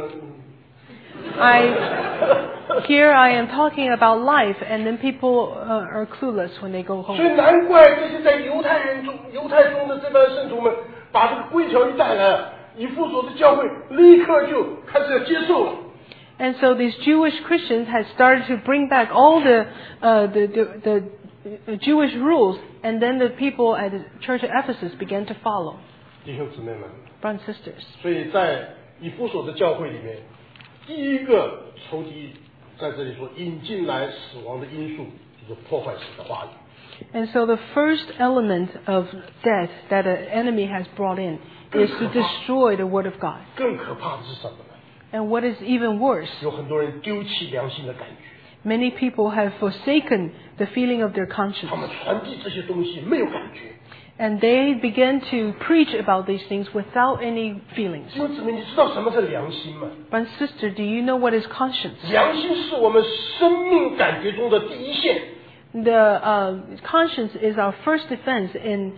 Here I am talking about life, and then people are clueless when they go home. 所以难怪这些在犹太中的这帮圣徒们，把这个规条一带来，以弗所的教会立刻就开始要接受了。 And so these Jewish Christians had started to bring back all the Jewish rules, and then the people at the church of Ephesus began to follow. 弟兄姊妹们 Brothers and sisters. 所以在以弗所的教会里面，第一个仇敌在这里说引进来死亡的因素，就是破坏神的话语。 And so the first element of death that an enemy has brought in is to destroy the Word of God. 更可怕的是什么呢？ And what is even worse, 有很多人丢弃良心的感觉， many people have forsaken the feeling of their conscience. 他们传递这些东西没有感觉。 And they began to preach about these things without any feelings. 弟兄姊妹，你知道什么是良心吗？ But sister, do you know what is conscience? 良心是我们生命感觉中的第一线。 The conscience is our first defense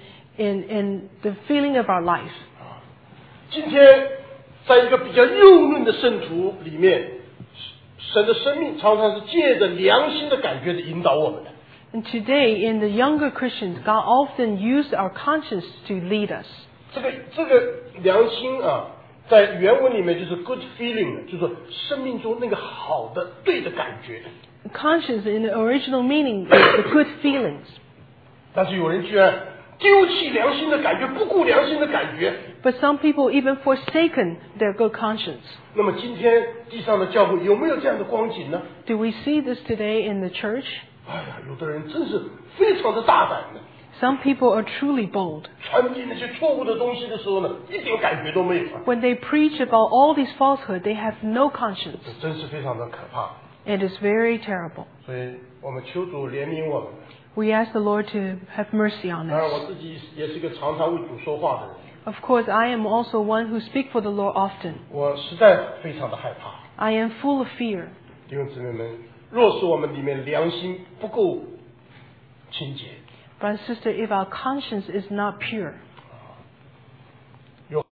in the feeling of our life. 今天在一个比较幼嫩的圣徒里面，神的生命常常是借着良心的感觉的引导我们的。 And today, in the younger Christians, God often used our conscience to lead us. 这个良心啊，在原文里面就是 good feeling， 就是说生命中那个好的对的感觉。 Conscience in the original meaning is the good feelings. 但是有人居然丢弃良心的感觉，不顾良心的感觉。 But some people even forsaken their good conscience. 那么今天地上的教会有没有这样的光景呢？ Do we see this today in the church? 哎呀，有的人真是非常的大胆的， Some people are truly bold. 传递那些错误的东西的时候呢，一点感觉都没有啊， When they preach about all these falsehood, they have no conscience. 这真是非常的可怕。 It is very terrible. 所以我们求主怜悯我们。 We ask the Lord to have mercy on 当然，我 us. 自己也是一个常常为主说话的人， Of course, I am also one who speaks for the Lord often. 我实在非常的害怕。 I am full of fear. 弟兄姊妹们，若是我们里面良心不够清洁， Brother and sister, if our conscience is not pure,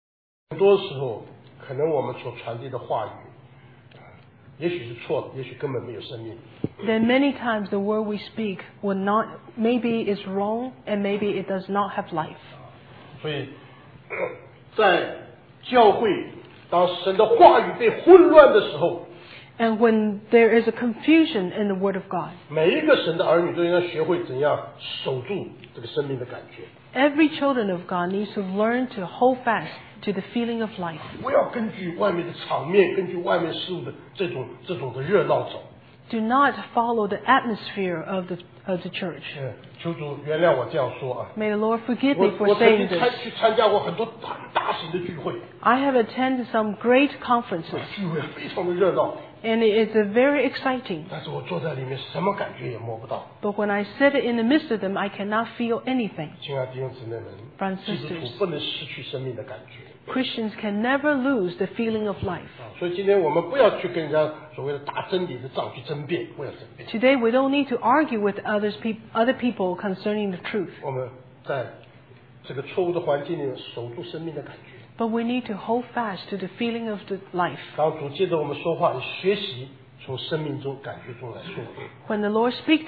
很多时候，可能我们所传递的话语，也许是错的，也许根本没有生命。 Then many times the word we speak will not, maybe is wrong, and maybe it does not have life. 所以，在教会，当神的话语被混乱的时候， And when there is a confusion in the Word of God, 每一个神的儿女都应该学会怎样守住这个生命的感觉。 every children of God needs to learn to hold fast to the feeling of life. 不要根据外面的场面，根据外面事物的这种的热闹走。 Do not follow the atmosphere of the church. 求主原谅我这样说啊。 May the Lord forgive 我 me for 曾 saying 经 this. 去参加过很多很大型的聚会， I have attended some great conferences, 聚会非常的热闹， and it is very exciting. 但是我坐在里面什么感觉也摸不到。 But when I sit in the midst of them, I cannot feel anything. 亲爱的弟兄姊妹们， Brothers and 基督徒 sisters 不能失去生命的感觉。 Christians can never lose the feeling of life. 所以今天我们不要去跟人家所谓的打真理的仗去争辩，不要争辩。 Today we don't need to argue with other people concerning the truth, 我们在这个错误的环境里守住生命的感觉。 but we need to hold fast to the feeling of the life. 当主接着我们说话，也学习从生命中感觉中来说。 When the Lord speak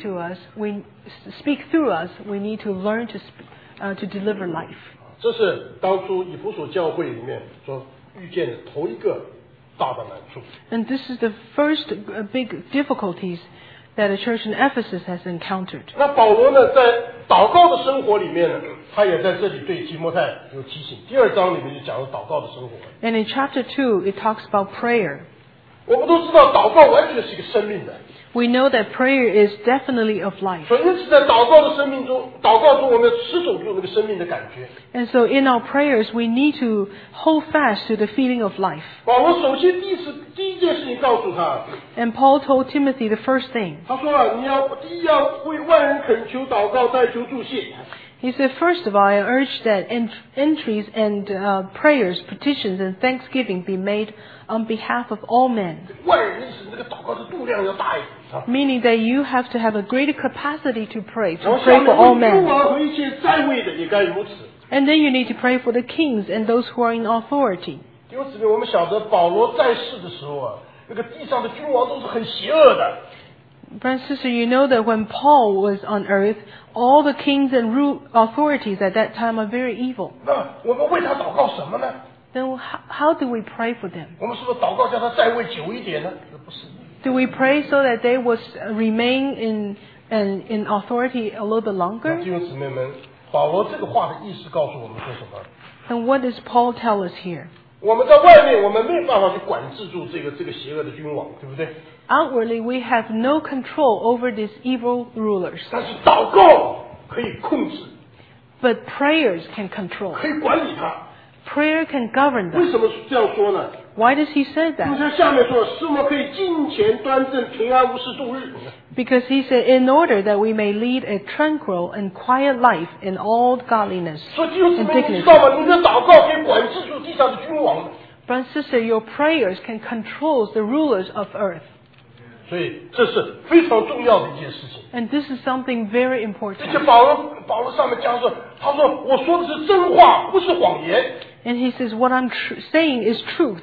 through us, we need to learn to deliver life. 这是当初以弗所教会里面所遇见的头一个大的难处。 And this is the first big difficulties that the church in Ephesus has encountered. 那保罗呢，在祷告的生活里面呢，他也在这里对提摩太有提醒。第2章里面就讲了祷告的生活。 And in chapter 2, it talks about prayer. 我们都知道，祷告完全是一个生命的。 We know that prayer is definitely of life. 所以因此在祷告的生命中，祷告中我们要持守住那个生命的感觉。 And so in our prayers, we need to hold fast to the feeling of life. 保罗首先第一件事情告诉他， And Paul told Timothy the first thing. 他说啊，你要第一要为万人恳求祷告，代求助谢。 He said, first of all, I urge that entries and prayers, petitions, and thanksgiving be made on behalf of all men. 万人意思那个祷告的度量要大一点啊。 Meaning that you have to have a greater capacity to pray 然后下 for 面 all 为君 men. 王和一切在位的也该如此。 And then you need to pray for the kings and those who are in authority. 弟兄姊妹，我们晓得保罗在世的时候啊，那个地上的君王都是很邪恶的。 Brother and sister, you know that when Paul was on earth, all the kings and authorities at that time are very evil. 那我们为他祷告什么呢？ Then how do we pray for them? 我们是不是祷告叫他在位久一点呢？不是。 Do we pray so that they will remain in authority a little bit 那 longer? 弟兄姊妹们，保罗这个话的意思告诉我们说什么？ And what does Paul tell us here? 我们在外面，我们没有办法去管制住这个邪恶的君王，对不对？ Outwardly, we have no control over these evil rulers. 但是祷告可以控制， But prayers can control. 可以管理他。 Prayer can govern 为 them. 什么这样说呢？ Why does he say 就 that? 像下面说，使我们可以金钱端正、平安无事度日。 Because he said, in order that we may lead a tranquil and quiet life in all godliness 所以弟兄姊 and 妹，你 dignity. 知道吗？你的祷告可以管制住地上的君王。 Brother and sister, your prayers can control the rulers of earth. 所以这是非常重要的一件事情。 And this is something very 而且 important. 保罗上面讲说，他说我说的是真话，不是谎言。 And he says, what I'm saying is truth,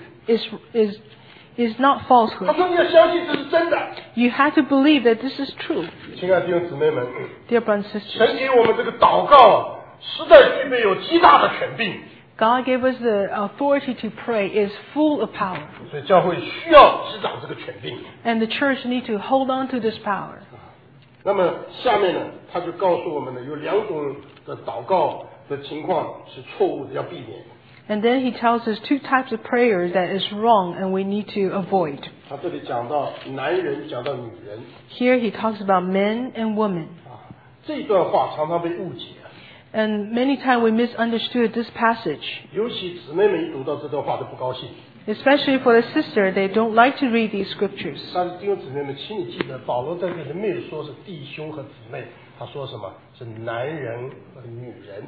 is not 他 falsehood. 说你要相信这是真的。 You have to believe that this is true. 亲爱的弟兄姊妹们， Dear brothers and sisters, 神给我们这个祷告啊，实在具备有极大的权柄， God gave us the authority to pray is full of power. 所以教会需要执掌这个权柄。 And the church need to hold on to this power. 那么下面呢，他就告诉我们呢，有2种的祷告的情况是错误的，要避免。 And then he tells us 2 types of prayers that is wrong and we need to avoid. 他这里讲到男人，讲到女人 Here he talks about men and women. 啊，这段话常常被误解， And many times we misunderstood this passage. 尤其姊妹们一读到这段话都不高兴。 Especially for the sister, they don't like to read these scriptures. 但是弟兄姊妹们，请你记得，保罗在这里没有说是弟兄和姊妹，他说什么是男人和女人。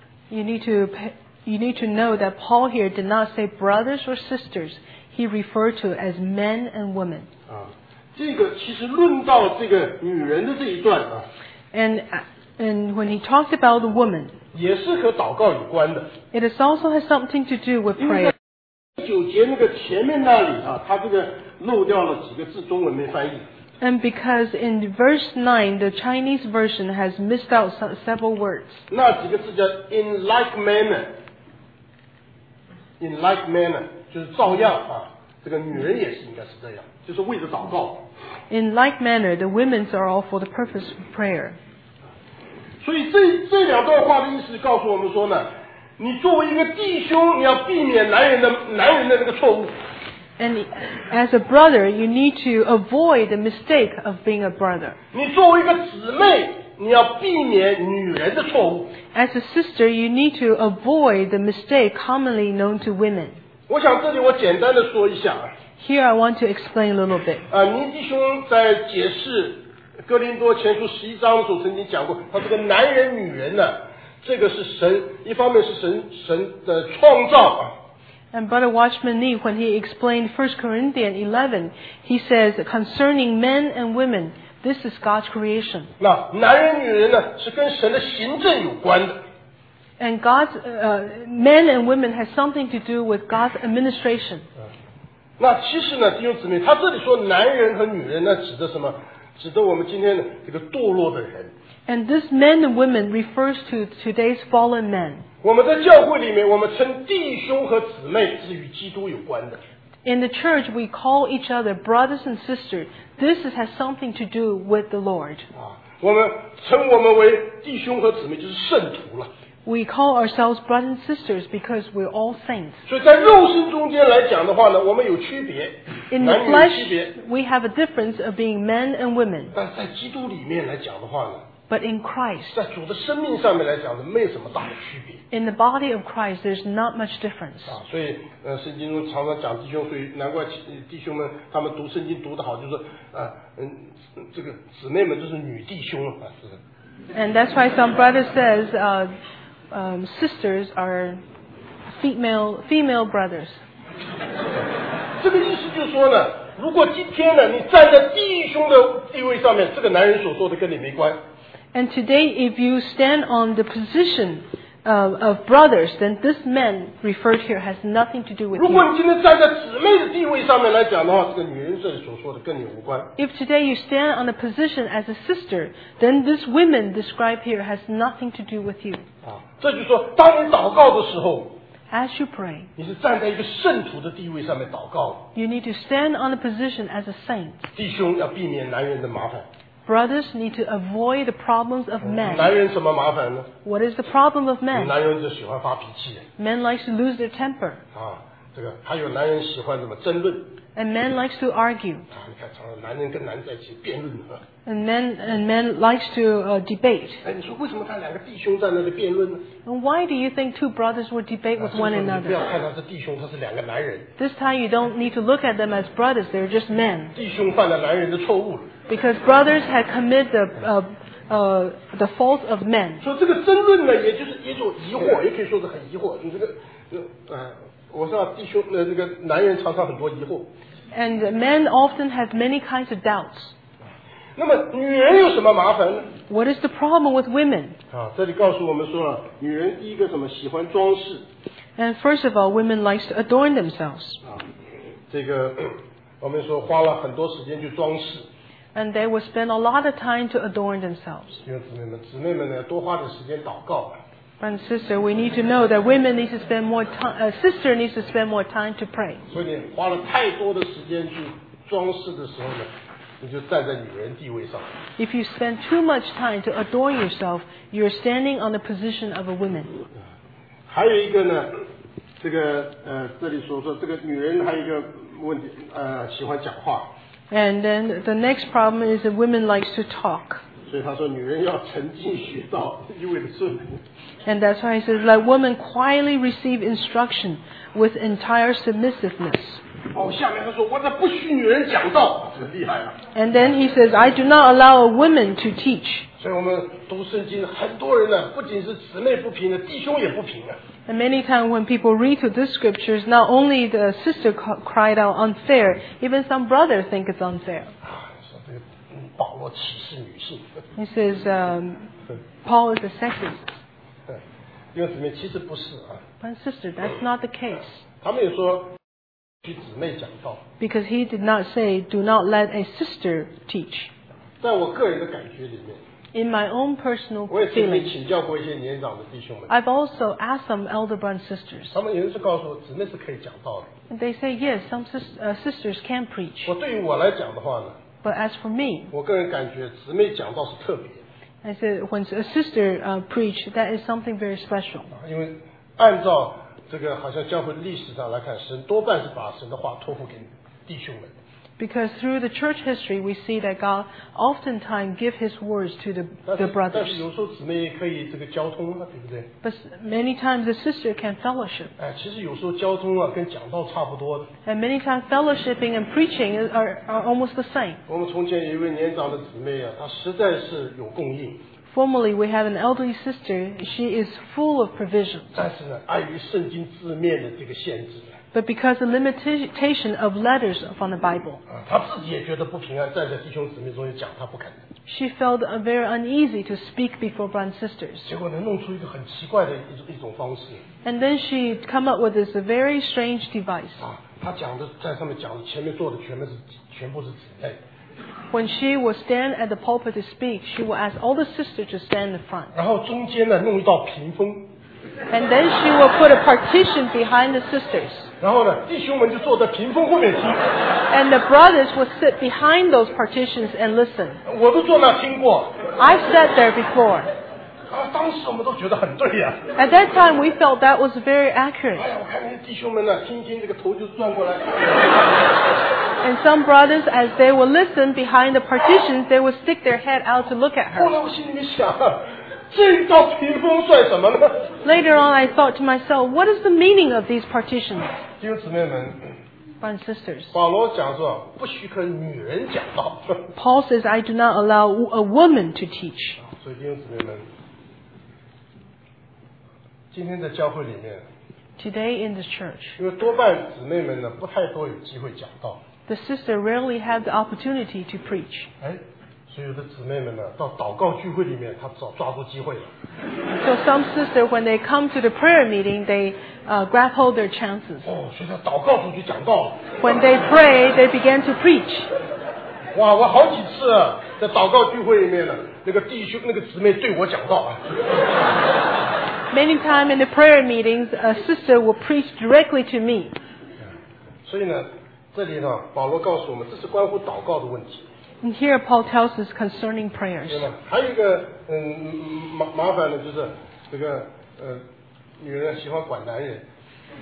You need to know that Paul here did not say brothers or sisters. He referred to as men and women. 啊，这个其实论到这个女人的这一段啊， And when he talked about the woman, 也是和祷告有关的。 it is also has something to do with prayer. 9节那个前面那里啊，他这个漏掉了几个字，中文没翻译。 And because in verse 9, the Chinese version has missed out several words. 那几个字叫 in like manner。in like manner 就是照样啊，这个女人也是应该是这样，就是为着祷告。 In like manner, the women's are all for the purpose of prayer. 所以这两段话的意思告诉我们说呢，你作为一个弟兄，你要避免男人的那个错误。 And as a brother, you need to avoid the mistake of being a brother. 你作为一个姊妹，你要避免女人的错误。 As a sister, you need to avoid the mistake commonly known to women. 我想这里我简单的说一下。 Here I want to explain a little bit. 倪弟兄在解释哥林多前书11章的时候曾经讲过，他这个男人女人呢，这个是神，一方面是神的创造。 And Brother Watchman Nee, when he explained 1 Corinthians 11, he says, concerning men and women, this is God's creation. 那男人女人呢，是跟神的行政有关的。 And God's men and women has something to do with God's administration. 那其实呢，弟兄姊妹，他这里说男人和女人呢，指的什么？指的我们今天的这个堕落的人。 And this men and women refers to today's fallen men. 我们在教会里面，我们称弟兄和姊妹是与基督有关的。 In the church, we call each other brothers and sisters. This has something to do with the Lord. 我们称我们为弟兄和姊妹，就是圣徒了。 We call ourselves brothers and sisters because we're all saints. 所以在肉身中间来讲的话呢，我们有区别， In the 男女有区别。 flesh, we have a difference of being men and women. 但在基督里面来讲的话呢， But in Christ, 在主的生命上面来讲呢，没有什么大的区别。 in the body of Christ, there's not much difference. 所以圣经中常常讲弟兄，所以难怪弟兄们他们读圣经读得好，就是这个姊妹们就是女弟兄啊，是的。 And that's why some brother says sisters are female brothers. 这个意思就是说呢，如果今天呢你站在弟兄的地位上面，这个男人所说的跟你没关。 And today, if you stand on the position of brothers, then this man referred here has nothing to do with 如果 you. 你今天站在姊妹的地位上面来讲的话，这个女人这里所说的跟你无关。 If today you stand on a position as a sister, then this woman described here has nothing to do with you. 这就是说，当你祷告的时候， As you pray, 你是站在一个圣徒的地位上面祷告。 you need to stand on a position as a saint. 弟兄要避免男人的麻烦。 Brothers need to avoid the problems of 男 men. 人什么麻烦呢？ What is the problem of men? 男人就喜欢发脾气。 Men likes to lose their temper. 这个还有男人喜欢什么争论。 And men likes to argue. 你看，常常男人跟男人在一起辩论。 And men likes to debate. 你说为什么他两个弟兄在那里辩论呢？ And why do you think two brothers would debate with one 你不要 another? 看他是弟兄，他是两个男人。 This time you don't need to look at them as brothers, they're just men. 弟兄犯了男人的错误了。 Because brothers had committed the fault of men. 所以这个争论呢，也就是一种疑惑，也可以说是很疑惑。你这个，我知道弟兄这个男人常常很多疑惑。 And men often have many kinds of doubts. 那么女人有什么麻烦呢？ What is the problem with women? 这里告诉我们说了，女人第一个什么喜欢装饰。 And first of all, women likes to adorn themselves. 这个我们说花了很多时间去装饰。 And they will spend a lot of time to adorn themselves. 弟兄姊妹们呢，多花点时间祷告。 And sister, we need to know that women need to spend more time, sister needs to spend more time to pray. 所以你花了太多的时间去装饰的时候呢，你就站在女人地位上。 If you spend too much time to adorn yourself, you're standing on the position of a woman. 还有一个呢，这个这里所说这个女人还有一个问题，喜欢讲话。 And then the next problem is that women likes to talk. 所以他说女人要沉浸学道，一味的顺服。 And that's why he says, let women quietly receive instruction with entire submissiveness. 下面他说我这不许女人讲道，很厉害啊。 And then he says, I do not allow a woman to teach. 所以我们读圣经，很多人呢，不仅是姊妹不平的，弟兄也不平啊。 And many times when people read through the scriptures, not only the sister cried out unfair, even some brothers think it's unfair. 说这个保罗歧视女性。 He says, Paul is a sexist. 弟兄姊妹，其实不是啊。 But sister, that's not the case. 他们也说去姊妹讲道。 Because he did not say, do not let a sister teach. 在我个人的感觉里面， In my own personal 我也曾经 feeling, 请教过一些年长的弟兄们， I've also asked some elder brothers and sisters. 他们有的是告诉我，姊妹是可以讲道的。 And they say, yes, some sisters can preach. 我对于我来讲的话呢， But as for me, 我个人感觉姊妹讲道是特别的。 I said, when a sister preached, that is something very special. 因为按照这个好像教会历史上来看，神多半是把神的话托付给弟兄们。 Because through the church history, we see that God oftentimes give His words to the 但是 brothers. 有时候姊妹也可以这个交通啊，对不对？ But many times the sister can fellowship. 哎，其实有时候交通啊跟讲道差不多的。 And many times fellowshipping and preaching are almost the same. 我们从前有一位年长的姊妹啊，她实在是有供应， Formerly, we have an elderly sister. She is full of provisions. 但是呢，碍于圣经字面的这个限制。 But because the limitation of letters from the Bible, 啊，他自己也觉得不平安，站在弟兄姊妹中间讲，他不肯。 she felt very uneasy to speak before brothers and sisters. 结果呢，弄出一个很奇怪的一种方式。 And then she come up with this very strange device. 啊，他讲的在上面讲的，前面坐的全部是姊妹。 When she would stand at the pulpit to speak, she would ask all the sisters to stand in front. 然后中间呢弄一道屏风， And then she would put a partition behind the sisters. 然后呢弟兄们就坐在屏风后面听。 And the brothers would sit behind those partitions and listen. 我都坐那听过。 I've sat there before. 啊，当时我们都觉得很对呀。 At that time, we felt that was very accurate. 哎呀，我看那些弟兄们呢，听这个头就转过来。 And some brothers, as they would listen behind the partitions, they would stick their head out to look at 后 her. 来我心里面想，这道屏风算什么呢？ Later on, I thought to myself, what is the meaning of these partitions? 弟兄姊妹们， Brothers and sisters. 保罗讲说，不许可女人讲道。 Paul says, I do not allow a woman to teach. 所以弟兄姊妹们，今天在教会里面， Today in the church, 因为多半姊妹们呢不太多有机会讲道， the sister rarely have the opportunity to preach. 哎，所以有的姊妹们呢到祷告聚会里面，她抓住机会了。 So some sisters, when they come to the prayer meeting, they grab hold their chances. 哦，所以她祷告组就讲道了。 When they pray, they begin to preach. 哇，我好几次啊，在祷告聚会里面呢，那个弟兄那个姊妹对我讲道啊。 Many times in the prayer meetings, a sister will preach directly to me. 所以呢，这里呢，保罗告诉我们，这是关乎祷告的问题。 And here Paul tells us concerning prayers. 对吧？还有一个麻烦的就是这个女人喜欢管男人。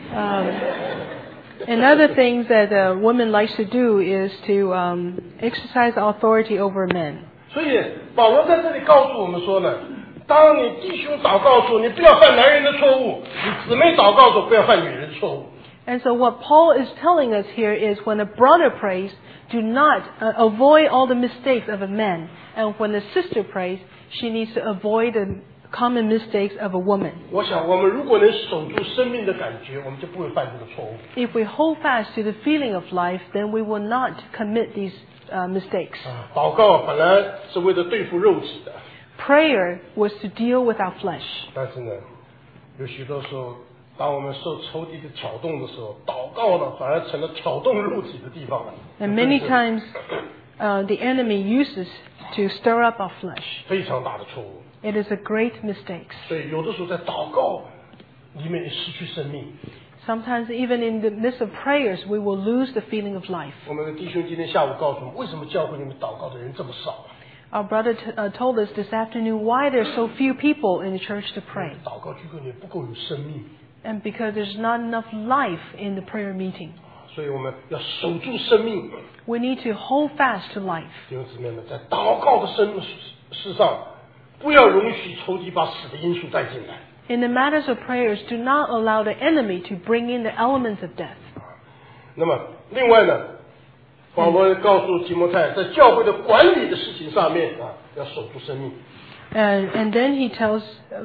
Another thing that a woman likes to do is to exercise authority over men. 所以保罗在这里告诉我们说呢，当你弟兄祷告的时候，你不要犯男人的错误；你姊妹祷告的时候，不要犯女人错误。 And so what Paul is telling us here is when a brother prays, do not avoid all the mistakes of a man. And when the sister prays, she needs to avoid the common mistakes of a woman. 我想，我们如果能守住生命的感觉，我们就不会犯这个错误。 If we hold fast to the feeling of life, then we will not commit these mistakes. 祷告本来是为了对付肉体的， Prayer was to deal with our flesh. 但是呢，有许多时候，当我们受仇敌的挑动的时候，祷告呢反而成了挑动肉体的地方了。 And many times, the enemy uses to stir up our flesh. 非常大的错误。 It is a great mistake. 所以有的时候在祷告里面也失去生命。 Sometimes even in the midst of prayers, we will lose the feeling of life. 我们的弟兄今天下午告诉我们，为什么教会里面祷告的人这么少啊？ Our brother told us this afternoon why there's so few people in the church to pray. 祷告聚会里面不够有生命， And because there's not enough life in the prayer meeting. 所以我们要守住生命。 We need to hold fast to life. 弟兄姊妹们，在祷告的事上，不要容许仇敌把死的因素带进来。 In the matters of prayers, do not allow the enemy to bring in the elements of death. 那么，另外呢，保罗告诉提摩太，在教会的管理的事情上面啊，要守住生命。 And then he tells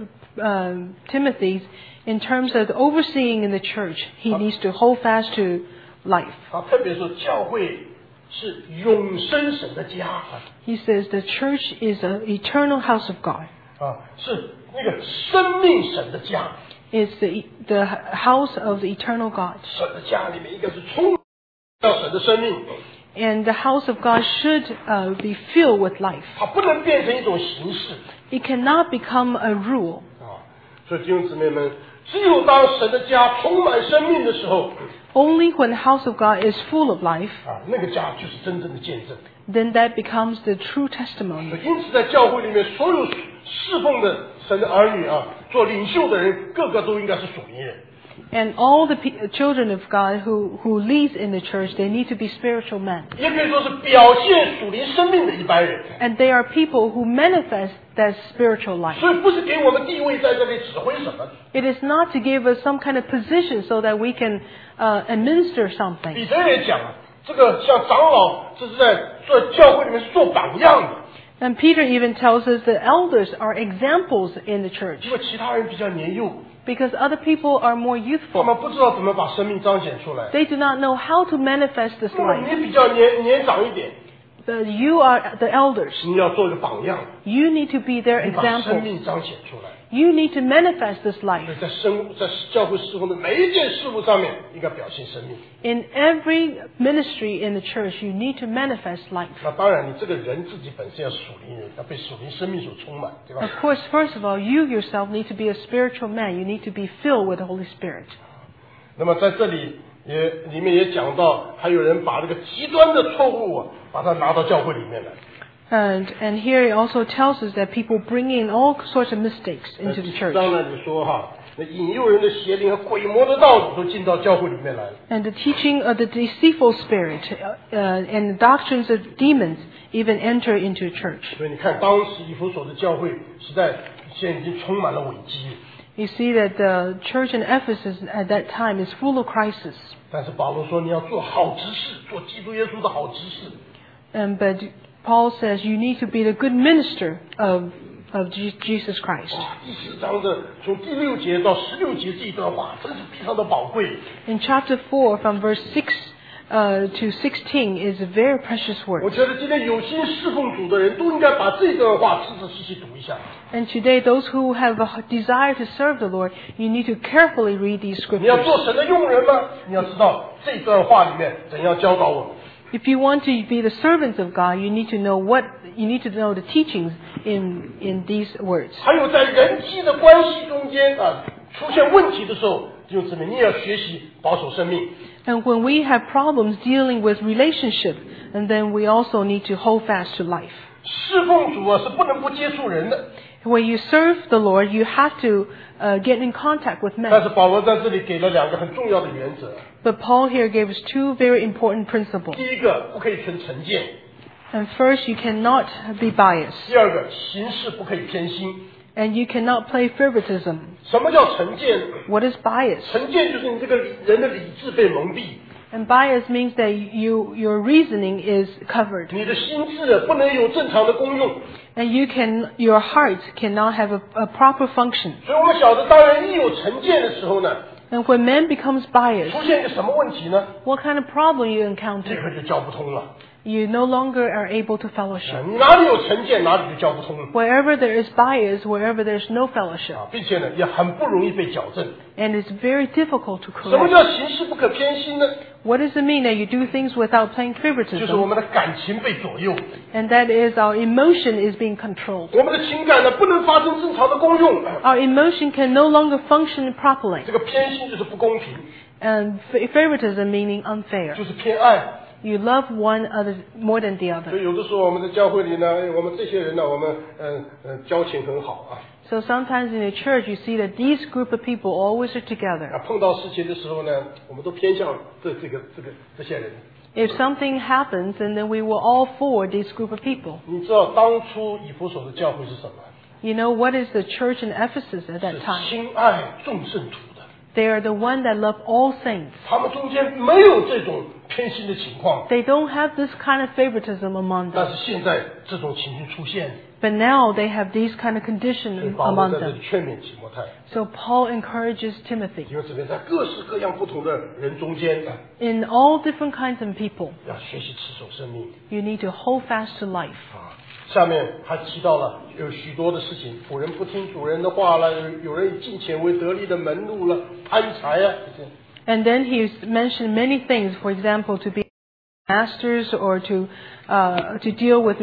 Timothy, in terms of overseeing in the church, he needs to hold fast to life. 他特别说，教会是永生神的家啊， He says the church is an eternal house of God. 是那个生命神的家。 It's the house of the eternal God. 神的家里面应该是充着生命， And the house of God should be filled with life. 它不能变成一种形式 It cannot become a rule. 啊。所以弟兄姊妹们，只有当神的家充满生命的时候， Only when the house of God is full of life, 啊，那个家就是真正的见证。 then that becomes the true 所 testimony. 以因此，在教会里面，所有侍奉的神的儿女啊，做领袖的人，个个都应该是属灵人。 And all the children of God who leads in the church, they need to be spiritual men. 也可以说是表现属灵生命的一般人。 And they are people who manifest that spiritual life. 所以不是给我们地位在这里指挥什么。 It is not to give us some kind of position so that we can administer something. 彼得也讲了，这个像长老，这是在教会里面是做榜样的， And Peter even tells us that elders are examples in the church 因为其他人比较年幼， because other people are more 他 youthful. 们不知道怎么把生命彰显出来。 They do not know how to manifest this 那么 life. 你比较年长一点， You are the elders. 你要做一个榜样， You need to be their 你把生 example. 命彰显出来。 You need to manifest this 所 life. 以在教会侍奉的每一件事物上面，应该表现生命。 In every ministry in the church, you need to manifest life. 那当然，你这个人自己本身要属灵人，要被属灵生命所充满，对吧 Of？course, first of all, you yourself need to be a spiritual man. You need to be filled with the Holy Spirit. 那么在这里里面也讲到，还有人把这个极端的错误啊，把它拿到教会里面来。 And here it also tells us that people bring in all sorts of mistakes into the church. 当然，你说哈，那引诱人的邪灵和鬼魔的道理都进到教会里面来了。 And the teaching of the deceitful spirit and the doctrines of demons even enter into church. 所以你看，当时以弗所的教会时代，现在已经充满了危机。 You see that the church in Ephesus at that time is full of crisis. 但是保罗说，你要做好执事，做基督耶稣的好执事。 But Paul says you need to be the good minister of Jesus Christ. 哇，第4章的从第6节到16节这一段话，真是非常的宝贵。 In chapter 4, from verse 6 to 16, is a very precious 我 word. 觉得今天有心侍奉主的人都应该把这段话仔仔细细读一下。 And today, those who have a desire to serve the Lord, you need to carefully read these 你要 scriptures. 做神的用人吗？你要知道这段话里面怎样教导我们。 If you want to be the servants of God, you need to know the teachings in these words. 还有在人际的关系中间啊，出现问题的时候，弟兄姊妹，你也要学习保守生命。 And when we have problems dealing with relationship, and then we also need to hold fast to life. 侍奉主啊，是不能不接触人的。 When you serve the Lord, you have to get in contact with 但是 men. 保罗在这里给了2个很重要的原则。 But Paul here gave us two very important principles. 第一个，不可以存成见； And first, you cannot be biased. 第二个，行事不可以偏心。 And you cannot play favoritism. 什么叫成见？ What is bias? 成见就是你这个人的理智被蒙蔽， And bias means that your reasoning is covered. 你的心智不能有正常的功用。 And your heart cannot have a proper function. 所以我们晓得，当人一有成见的时候呢， And when man becomes biased, 出现一个什么问题呢？ what kind of problem you 这 encounter? 个就教不通了。 You no longer are able to fellowship. 你哪里有成见，哪里就教不通了。 Wherever there is bias, wherever there's no fellowship. 并且呢，也很不容易被矫正。 And it's very difficult to 什么 correct. 叫行事不可偏心呢？ What does it mean that you do things without playing 就是我 favoritism? 们的感情被左右， And that is our emotion is being controlled. 我们的情感呢不能发生正常的功用。 Our emotion can no longer function properly. 这个偏心就是不公平， And favoritism meaning unfair. 就是偏爱。 You love one other more than the 所以 other. 有的时候我们在教会里呢，我们这些人呢，我们交情很好啊。 So sometimes in the church you see that these group of people always are together. 碰到事情的时候呢，我们都偏向这些人。 If something happens, and then we will all for this group of people. 你知道当初以弗所的教会是什么？ You know what is the church in Ephesus at that 是 time? 亲爱众圣徒的， They are the one that love all saints. 他们中间没有这种偏心的情况。 They don't have this kind of favoritism among 但 them. 是现在这种情形出现， But now they have these kind of 所以 conditions 保罗 among 在这里 them. 劝勉提摩太， So Paul encourages Timothy. 因为这边在各式各样不同的人中间， In all different kinds of people, 要学习持守生命 you need to hold fast to life. 啊。下面还提到了有许多的事情，仆人不听主人的话了，有人以金钱为得利的门路了，贪财啊这些。 And then he's mentioned many things, for example, to be masters or to deal with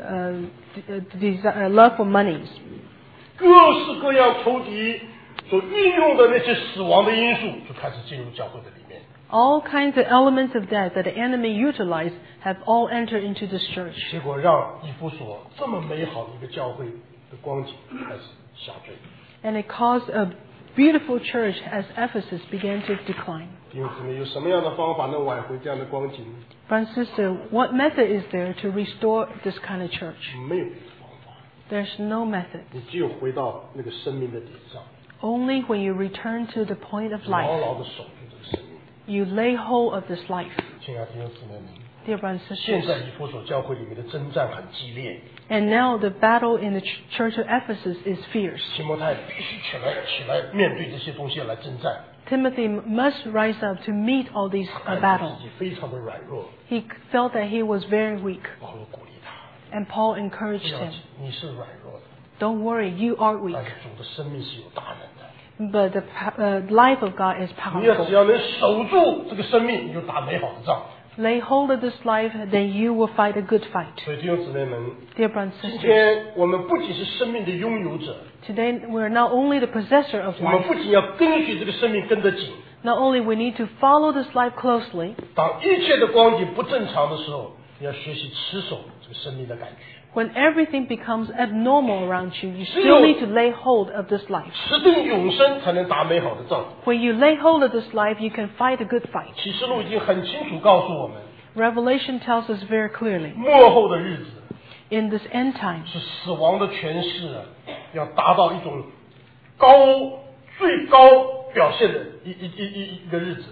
love for monies. 各式各样仇敌所运用的那些死亡的因素就开始进入教会的里面。 All kinds of elements of death that the enemy utilized have all entered into this church. 结果让以弗所这么美好的一个教会的光景开始下坠。 And it caused a beautiful church as Ephesus began to decline. 弟兄姊妹，有什么样的方法能挽回这样的光景？ Brother and sister, what method is there to restore this kind of church? 没有别的方法， There's no method. 你只有回到那个生命的点上， Only when you return to the point of 牢 life, 牢的守住这个生命。 you lay hold of this life. 亲爱的弟兄姊妹们， Dear brothers and 现 sisters, 在以弗所教会里面的征战很激烈， and now the battle in the church of Ephesus is fierce. 提摩太必须起来面对这些东西来征战。 Timothy must rise up to meet all these 他 battles. 自己非常的软弱， He felt that he was very weak, 保罗鼓励他， and Paul 不 encouraged 要 him. 紧，你是软弱的， Don't worry, you are 但 weak, 是主的生命是有大能的。 but the life of God is 你要只 powerful. 要能守住这个生命，你就打美好的仗。 Lay hold of this life, then you will fight a good fight. 所以弟兄姊妹们， Dear brothers and 今 sisters, 天我们不仅是生命的拥有者， today we are not only the possessor of 我们 life, 不仅要跟随这个生命跟得紧， not only we need to follow this life closely, 当一切的光景不正常的时候，你要学习持守这个生命的感觉。 when everything becomes abnormal around you, you still need to lay hold of this life. 持定永生才能打美好的仗。 When you lay hold of this life, you can fight a good fight. 启示录已经很清楚告诉我们， Revelation tells us very clearly, 末后的日子 in this end time, 是死亡的权势要达到一种最高表现的一个日子。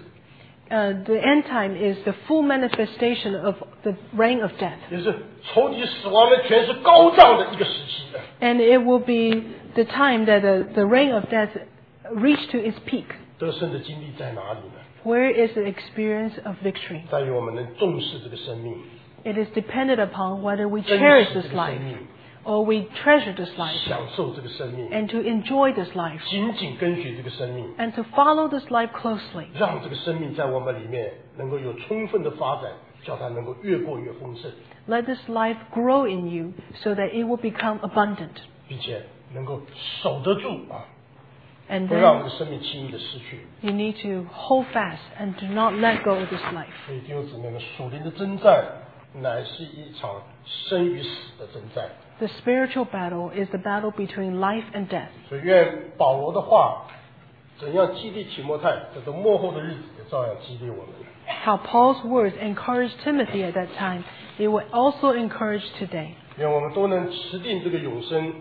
the end time is the full manifestation of the reign of death. 也是仇敌死亡的权势高涨的一个时期的。 And it will be the time that the reign of death reached to its peak. 得胜的经历在哪里呢？ Where is the experience of victory? 在于我们能重视这个生命， It is dependent upon whether we 珍 cherish 惜这 this 个生 life 命， or we treasure this life 享受这个生命， and to enjoy this life 紧紧跟随这个生命， and to follow this life closely. 让这个生命在我们里面能够有充分的发展，叫它能够越过越丰盛， Let this life grow in you so that it will become abundant. 并且能够守得住啊， And 不让这 then 个生命轻易的失去。 you need to hold fast and do not let go of this life. 所以弟兄姊妹们，属灵的征战乃是一场生与死的征战。 The spiritual battle is the battle between life and death. 所以愿保罗的话怎样激励提摩太，在这末后的日子也照样激励我们。 How Paul's words encouraged Timothy at that time, it will also encourage today. 愿我们都能持定这个永生，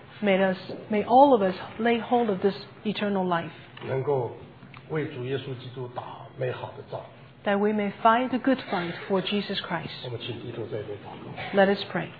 May all of us lay hold of this eternal life, 能够为主耶稣基督打美好的仗。 that we may fight a good fight for Jesus Christ. 我们请低头在这祷告。 Let us pray.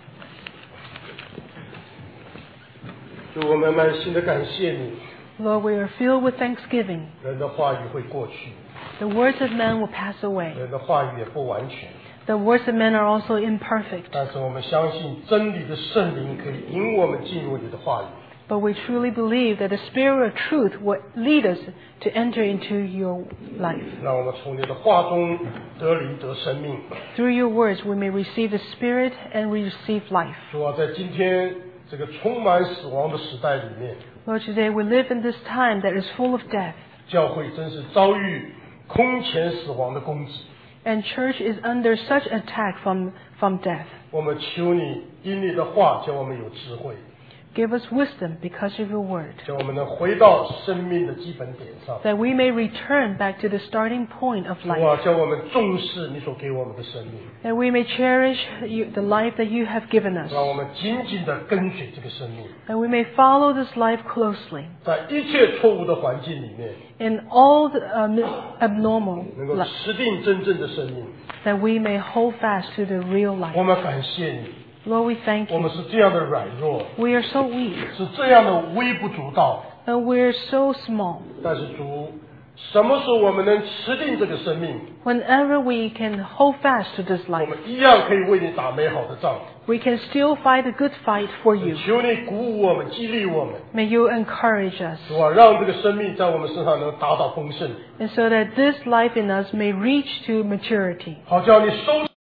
主，我们满心的感谢你。 Lord, we are filled with thanksgiving. 人的话语会过去， The words of men will pass away. 人的话语也不完全， The words of men are also imperfect. 但是我们相信真理的圣灵可以引我们进入你的话语。 But we truly believe that the Spirit of truth will lead us to enter into your life. 让我们从你的话中得灵得生命。 Through your words, we may receive the Spirit and receive life. 主啊，在今天这个充满死亡的时代里面， Lord, today we live in this time that is full of death, 教会真是遭遇空前死亡的攻击。 and church is under such attack from death. 我们求你因你的话，叫我们有智慧， Give us wisdom because of your word, 叫我们能回到生命的基本点上。 that we may return back to the starting point of 主 life, 啊，叫我们重视你所给我们的生命， that we may cherish the life that you have given us, 让我们紧紧地跟随这个生命， that we may follow this life closely 在一切错误的环境里面， in all the abnormal 能够 life, 持定真正的生命。 that we may hold fast to the real 我 life. 们感谢你， Lord, we thank 我们 you. 是这样的软弱， We are so weak, 是这样的微不足道， and we are so small. 但是主，什么时候我们能持定这个生命， Whenever we can hold fast to this 我 life, 们一样可以为你打美好的仗。 we can still fight a good fight for you. 求你鼓舞我们，激励我们， May you encourage us, 主啊，让这个生命在我们身上能达到丰盛， and so that this life in us may reach to maturity, 好叫你收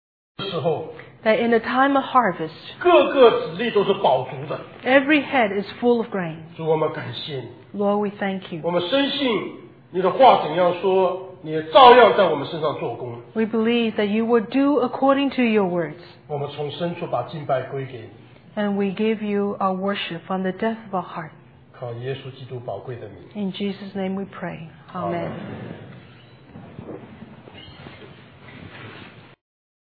时候， that in the time of harvest, 各个子粒都是饱足的。 every head is full of grain. 主，我们感谢你， Lord, we thank you. 我们深信你的话怎样说，你也照样在我们身上做工。 We believe that you will do according to your words. 我们从深处把敬拜归给你， And we give you our worship from the depth of our heart. 靠耶稣基督宝贵的名。 In Jesus' name we pray. Amen.